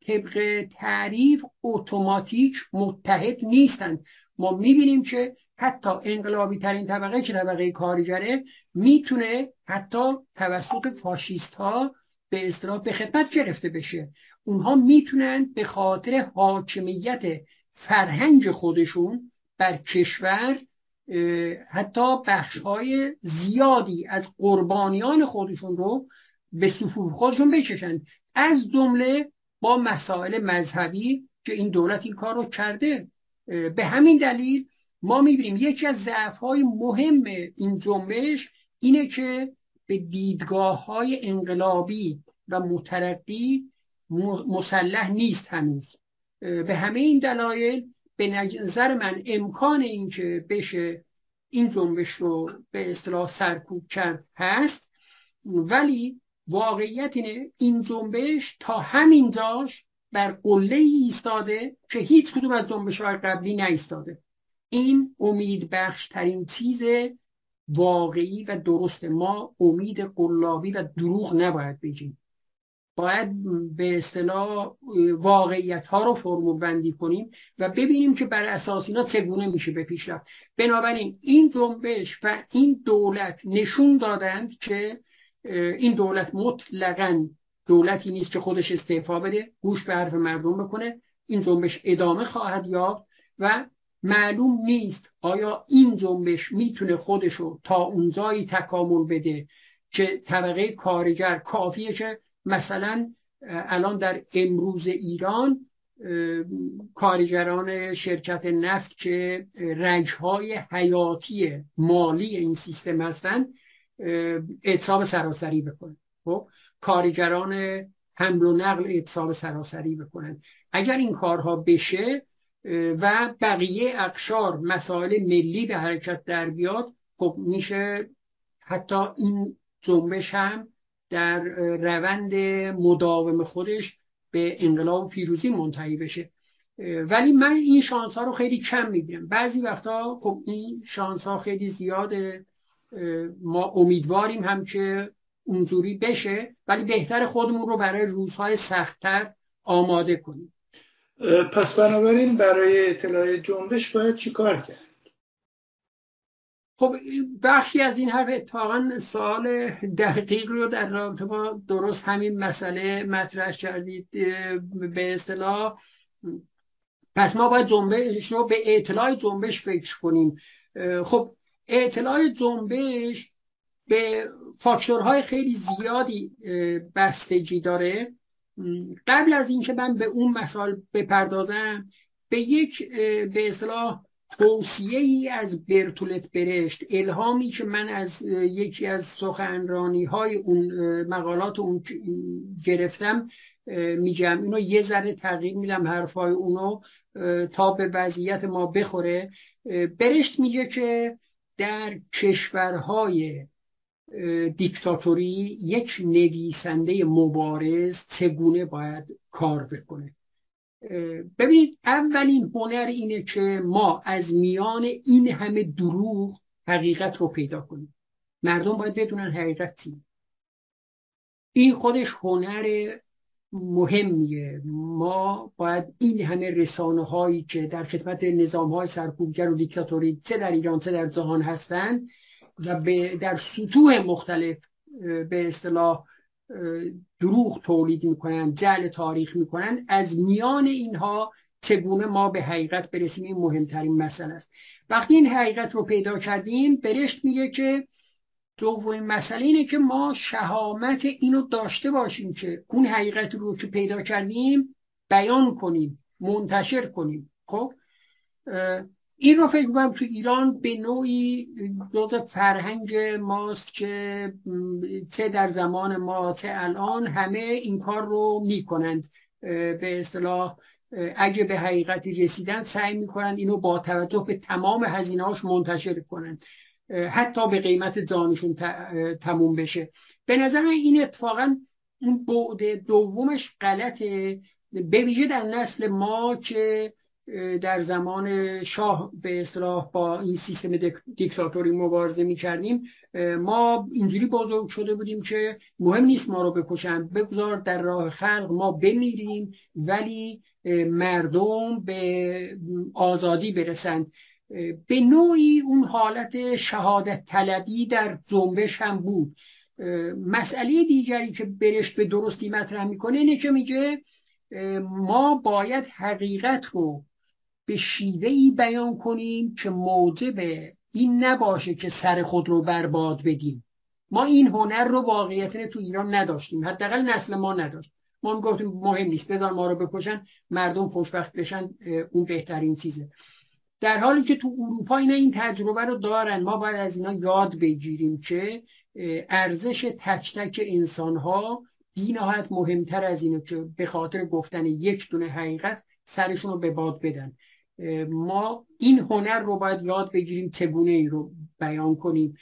S2: طبق تعریف اتوماتیک متحد نیستند. ما میبینیم که حتی انقلابی ترین طبقه که طبقه کارگره میتونه حتی توسط فاشیست ها به اصطلاح به خدمت گرفته بشه. اونها میتونن به خاطر حاکمیت فرهنگ خودشون بر کشور حتی بخش‌های زیادی از قربانیان خودشون رو به صفوف خودشون بکشن، از جمله با مسائل مذهبی که این دولت این کار رو کرده. به همین دلیل ما میبینیم یکی از ضعف‌های مهم این جنبش اینه که به دیدگاه‌های انقلابی و مترقی مسلح نیست هنوز. به همه این دلایل به نظر من امکان این که بشه این جنبش رو به اصطلاح سرکوب کرد هست، ولی واقعیت اینه این جنبش تا همینجاش بر قله ایستاده که هیچ کدوم از جنبش‌های قبلی نایستاده. این امید بخش ترین چیز واقعی و درست. ما امید قلابی و دروغ نباید بگیم، باید به اصطلاح واقعیت ها رو فرمول بندی کنیم و ببینیم که بر اساس اینا چگونه میشه به پیش رفت. بنابراین این جنبش و این دولت نشون دادند که این دولت مطلقاً دولتی نیست که خودش استعفا بده، گوش به حرف مردم بکنه. این جنبش ادامه خواهد یافت و معلوم نیست آیا این جنبش میتونه خودشو تا اونجایی تکامل بده که طبقه کارگر کافیه که مثلا الان در امروز ایران کارگران شرکت نفت که رگهای حیاتی مالی این سیستم هستند اعتصاب سراسری بکنن، خب کارگران حمل و نقل اعتصاب سراسری بکنن. اگر این کارها بشه و بقیه اقشار مسائل ملی به حرکت در بیاد، خب میشه حتی این جنبش هم در روند مداوم خودش به انقلاب و پیروزی منتهی بشه. ولی من این شانس ها رو خیلی کم میبینم. بعضی وقتا خب این شانس ها خیلی زیاده، ما امیدواریم هم که اونجوری بشه، ولی بهتر خودمون رو برای روزهای سخت‌تر آماده کنیم.
S3: پس بنابراین برای اطلاع جنبش باید چی کار کرد؟
S2: خب بخشی از این حرف اتفاقا سوال دقیق رو در رابطه با درست همین مسئله مطرح کردید. به اصطلاح پس ما باید جنبش رو به اطلاع جنبش فکر کنیم. خب اطلاع جنبش به فاکتورهای خیلی زیادی بستگی داره. قبل از اینکه من به اون مسائل بپردازم، به یک به اصطلاح توصیه ای از برتولت برشت، الهامی که من از یکی از سخنرانی های اون مقالات اون گرفتم میگم، اینو یه ذره تغییر میدم حرفای اونو تا به وضعیت ما بخوره. برشت میگه که در کشورهای دیکتاتوری یک نویسنده مبارز چگونه باید کار بکنه. ببینید اولین هنر اینه که ما از میان این همه دروغ حقیقت رو پیدا کنیم. مردم باید بدونن حقیقت چیه. این خودش هنر مهمیه. ما باید این همه رسانه هایی که در خدمت نظام های سرکوبگر و دیکتاتوری چه در ایران چه در جهان هستند و در سطوح مختلف به اصطلاح دروغ تولید میکنن، جعل تاریخ میکنن، از میان اینها چگونه ما به حقیقت برسیم این مهمترین مسئله است. وقتی این حقیقت رو پیدا کردیم، برشت میگه که دومین مسئله اینه که ما شهامت اینو داشته باشیم که اون حقیقت رو که پیدا کردیم بیان کنیم، منتشر کنیم. خب این رو فکر کنم تو ایران به نوعی جزء فرهنگ ماست که چه در زمان ما چه الان همه این کار رو میکنند. به اصطلاح اگه به حقیقتی رسیدن سعی میکنند اینو با توجه به تمام هزینه‌هاش منتشر کنند، حتی به قیمت جانشون تموم بشه. به نظر این اتفاقا اون بعد دومش غلطه، به ویژه در نسل ما که در زمان شاه به اصطلاح با این سیستم دیکتاتوری مبارزه می‌کردیم، ما اینجوری بزرگ شده بودیم که مهم نیست ما رو بکشن، بگذار در راه خلق ما بمیریم ولی مردم به آزادی برسند. به نوعی اون حالت شهادت طلبی در جنبش هم بود. مسئله دیگری که برش به درستی مطرح میکنه اینه که میگه ما باید حقیقت رو به شیوهی بیان کنیم که موجب این نباشه که سر خود رو برباد بدیم. ما این هنر رو واقعیتاً تو ایران نداشتیم، حداقل نسل ما نداشت. ما میگفتیم مهم نیست، بذار ما رو بکشن مردم خوشبخت بشن، اون بهترین چیزه. در حالی که تو اروپا اینا این تجربه رو دارن. ما باید از اینا یاد بگیریم که ارزش تک تک انسان ها بی نهایت مهمتر از اینه که به خاطر گفتن یک دونه حقیقت سرشون رو به باد بدن. ما این هنر رو باید یاد بگیریم چگونه این رو بیان کنیم.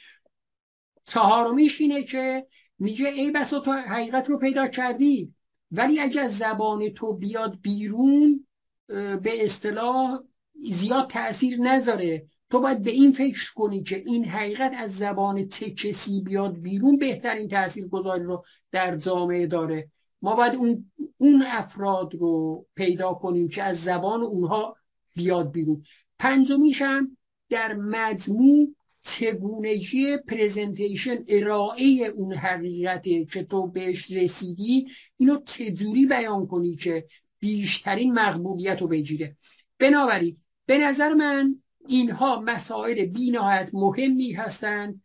S2: چهارمیش اینه که میگه ای بسا تو حقیقت رو پیدا کردی ولی اگه از زبان تو بیاد بیرون به اصطلاح زیاد تأثیر نذاره. تو باید به این فکر کنی که این حقیقت از زبان چه کسی بیاد بیرون بهترین تأثیر گذاری رو در جامعه داره. ما باید اون, اون افراد رو پیدا کنیم که از زبان اونها بیاد بیرون. پنجمیش هم در مجموع چگونگی پرزنتیشن، ارائه اون حقیقته که تو بهش رسیدی، اینو چجوری بیان کنی که بیشترین مقبولیت رو بگیره. بنابراین به نظر من اینها مسائل بی نهایت مهمی هستند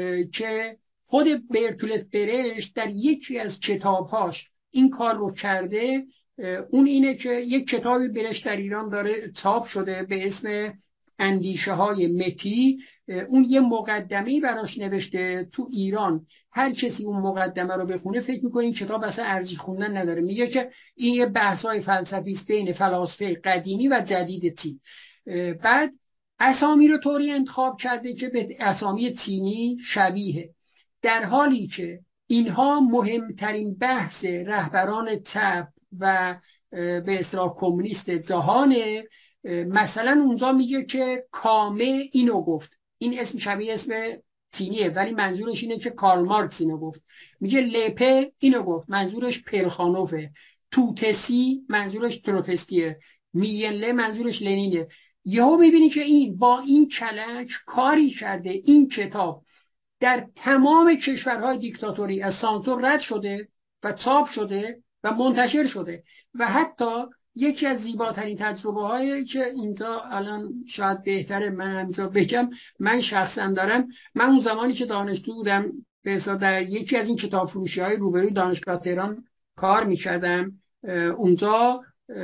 S2: که خود برتولت برشت در یکی از کتابهاش این کار رو کرده. اون اینه که یک کتابی برشت در ایران داره چاپ شده به اسم اندیشه های متی. اون یه مقدمه‌ای براش نوشته. تو ایران هر کسی اون مقدمه رو بخونه فکر می‌کنه این کتاب اصلا ارزش خوندن نداره. میگه که این یه بحث‌های فلسفی است بین فلاسفه قدیمی و جدید چین. بعد اسامی رو طوری انتخاب کرده که به اسامی چینی شبیه، در حالی که اینها مهمترین بحث رهبران چپ و به اصطلاح کمونیست جهانه. مثلا اونجا میگه که کامه اینو گفت، این اسم شبیه اسم چینیه ولی منظورش اینه که کارل مارکس اینو گفت. میگه لپه اینو گفت، منظورش پلخانوفه. توتسی منظورش تروتسکیه. میینله منظورش لنینه. یهو میبینی که این با این کلک کاری کرده. این کتاب در تمام کشورهای دیکتاتوری از سانسور رد شده و چاپ شده و منتشر شده. و حتی یکی از زیباترین تجربه هایی که اینجا الان شاید بهتره من همینجا بگم، من شخصا دارم. من اون زمانی که دانشجو بودم به حساب در یکی از این کتاب فروشی های روبروی دانشگاه تهران کار میکردم. اونجا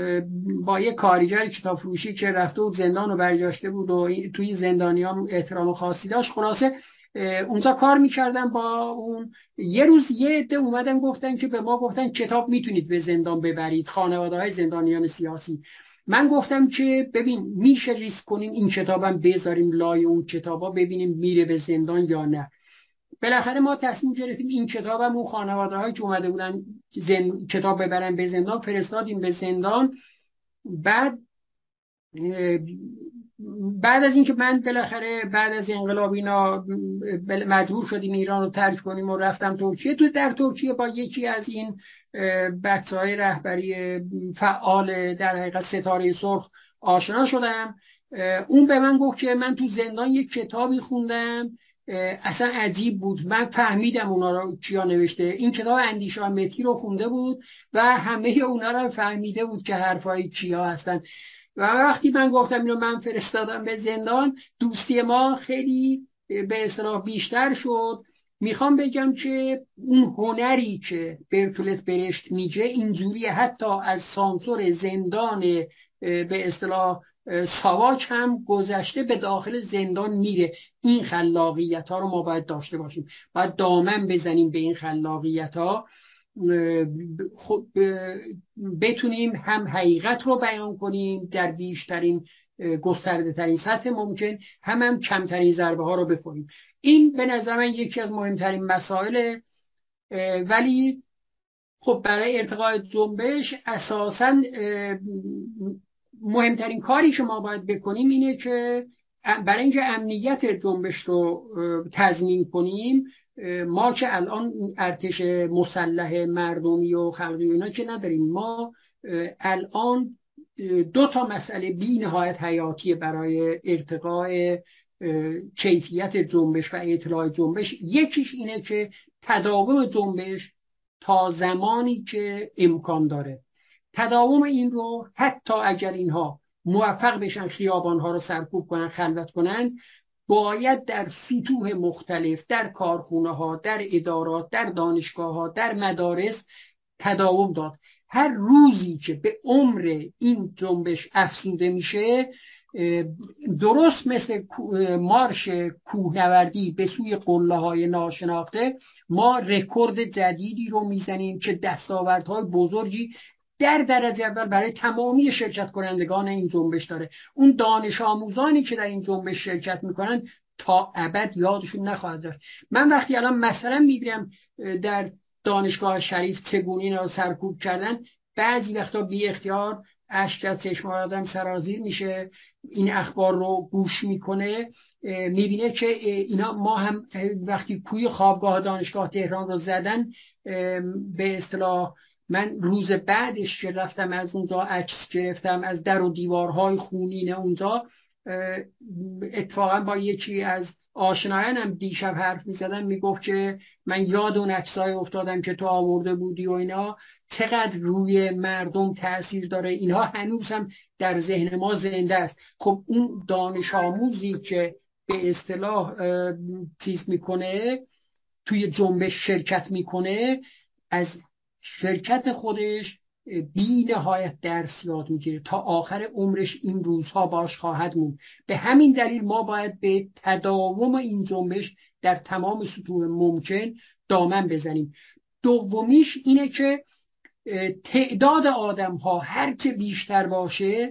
S2: با یه کارگر کتاب فروشی که رفته بود زندان رو برگشته بود و توی زندانی ها احترام خاصی داشت، خلاصه اونجا کار میکردم با اون. یه روز یه عده اومدن گفتن که به ما گفتن کتاب میتونید به زندان ببرید، خانواده های زندانیان سیاسی. من گفتم که ببین میشه ریسک کنیم این کتابم بذاریم لای اون کتابا ببینیم میره به زندان یا نه. بالاخره ما تصمیم گرفتیم این کتابم اون خانواده هایی که اومده بودن زن... کتاب ببرن به زندان فرستادیم به زندان. بعد بعد از اینکه من بالاخره بعد از انقلاب اینا مجبور شدیم ایران رو ترک کنیم و رفتم ترکیه، تو در ترکیه با یکی از این بچهای رهبری فعال در حقیقت ستاره سرخ آشنا شدم. اون به من گفت که من تو زندان یک کتابی خوندم اصلا عجیب بود، من فهمیدم اونا رو کیا نوشته. این کتاب اندیشه متی رو خونده بود و همه اونا رو فهمیده بود که حرفای کیا هستن. و وقتی من گفتم اینو من فرستادم به زندان، دوستی ما خیلی به اصطلاح بیشتر شد. میخوام بگم که اون هنری که برتولت برشت میگه اینجوری حتی از سانسور زندان به اصطلاح ساواک هم گذشته به داخل زندان میره. این خلاقیت ها رو ما باید داشته باشیم، باید دامن بزنیم به این خلاقیت ها، خب بتونیم هم حقیقت رو بیان کنیم در بیشترین گسترده ترین سطح ممکن، هم هم کمترین ضربه ها رو بخوریم. این به نظر من یکی از مهمترین مسائل. ولی خب برای ارتقای جنبش اساساً مهمترین کاری که ما باید بکنیم اینه که برای اینکه امنیت جنبش رو تضمین کنیم، ما که الان ارتش مسلح مردمی و خلقی اینا که نداریم، ما الان دو تا مسئله بی نهایت حیاتی برای ارتقاء کیفیت جنبش و اطلاع جنبش. یکیش اینه که تداوم جنبش تا زمانی که امکان داره. تداوم این رو حتی اگر اینها موفق بشن خیابانها رو سرکوب کنن، خلوت کنن، باید در سطوح مختلف، در کارخونه ها، در ادارات، در دانشگاه ها، در مدارس تداوم داد. هر روزی که به عمر این جنبش افزوده میشه، درست مثل مارش کوهنوردی به سوی قله های ناشناخته، ما رکورد جدیدی رو میزنیم که دستاوردهای بزرگی در درجه اول برای تمامی شرکت کنندگان این جنبش داره. اون دانش آموزانی که در این جنبش شرکت میکنن تا ابد یادشون نخواهد رفت. من وقتی الان مثلا میبینم در دانشگاه شریف چگونه اینا رو سرکوب کردن، بعضی وقتا بی اختیار اشک از چشم آدم سرازیر میشه، این اخبار رو گوش میکنه، میبینه که اینا ما هم وقتی کوی خوابگاه دانشگاه تهران رو زدن، به اصطلاح من روز بعدش که رفتم از اونجا عکس گرفتم از در و دیوارهای خونین اونجا، اتفاقا با یکی از آشنایانم دیشب حرف میزدم، میگفت که من یاد اون عکسای افتادم که تو آورده بودی و اینا چقدر روی مردم تأثیر داره، اینها هنوز هم در ذهن ما زنده است. خب اون دانش آموزی که به اصطلاح چیز میکنه، توی جنبش شرکت میکنه، از شرکت خودش بی نهایت درس یاد میگیره، تا آخر عمرش این روزها باش خواهد موند. به همین دلیل ما باید به تداوم این جنبش در تمام سطوح ممکن دامن بزنیم. دومیش اینه که تعداد آدم ها هرچه بیشتر باشه،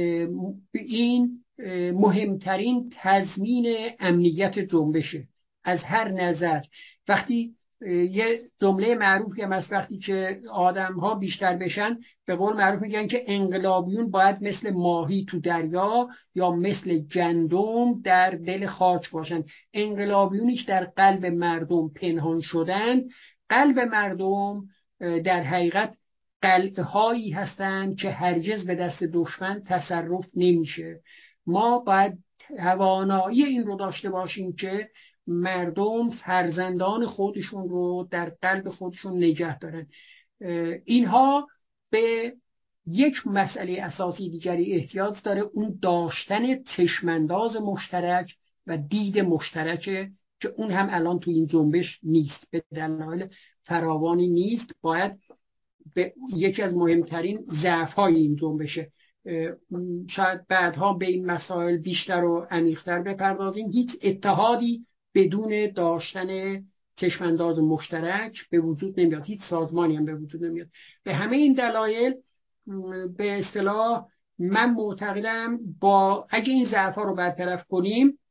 S2: این مهمترین تضمین امنیت جنبشه از هر نظر. وقتی یه جمله معروفی هم هست، وقتی که آدم ها بیشتر بشن، به قول معروف میگن که انقلابیون باید مثل ماهی تو دریا یا مثل گندم در دل خاک باشن. انقلابیونی که در قلب مردم پنهان شدن، قلب مردم در حقیقت قلعه هایی هستند که هرگز به دست دشمن تصرف نمیشه. ما باید توانایی این رو داشته باشیم که مردم فرزندان خودشون رو در قلب خودشون نگه دارن. اینها به یک مسئله اساسی دیگری احتیاج داره، اون داشتن چشمانداز مشترک و دید مشترک که اون هم الان تو این جنبش نیست، به دلایل فراوانی نیست. باید به یکی از مهمترین ضعف‌های این جنبشه. شاید بعدها به این مسائل بیشتر و عمیق‌تر بپردازیم. هیچ اتحادی بدون داشتن چشمانداز مشترک به وجود نمیاد، هیچ سازمانی هم به وجود نمیاد. به همه این دلایل به اصطلاح من معتقدم با اگه این ضعف‌ها رو برطرف کنیم،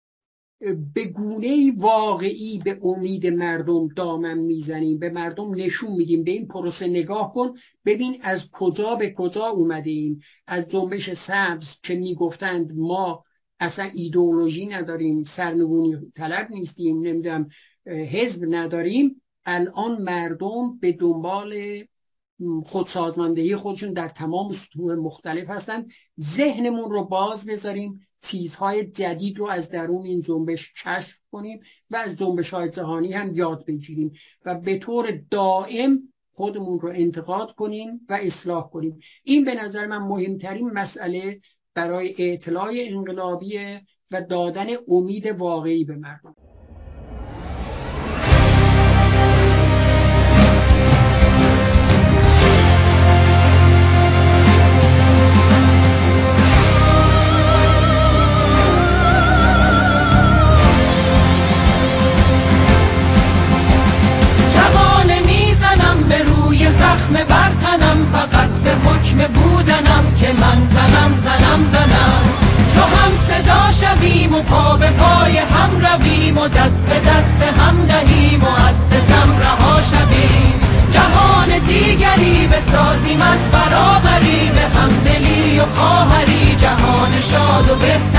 S2: به گونه‌ای واقعی به امید مردم دامن میزنیم، به مردم نشون میدیم به این پروسه نگاه کن، ببین از کجا به کجا اومدیم. از جنبش سبز که میگفتند ما اصلا ایدئولوژی نداریم، سرنگونی طلب نیستیم، نمیدونم حزب نداریم، الان مردم به دنبال خودسازماندهی خودشون در تمام سطوح مختلف هستند. ذهنمون رو باز بذاریم، چیزهای جدید رو از درون این جنبش کشف کنیم و از جنبش‌های جهانی هم یاد بگیریم و به طور دائم خودمون رو انتقاد کنیم و اصلاح کنیم. این به نظر من مهمترین مسئله برای اطلاع انقلابی و دادن امید واقعی به مردم.
S4: پا به پای هم رویم و شاد و بهتر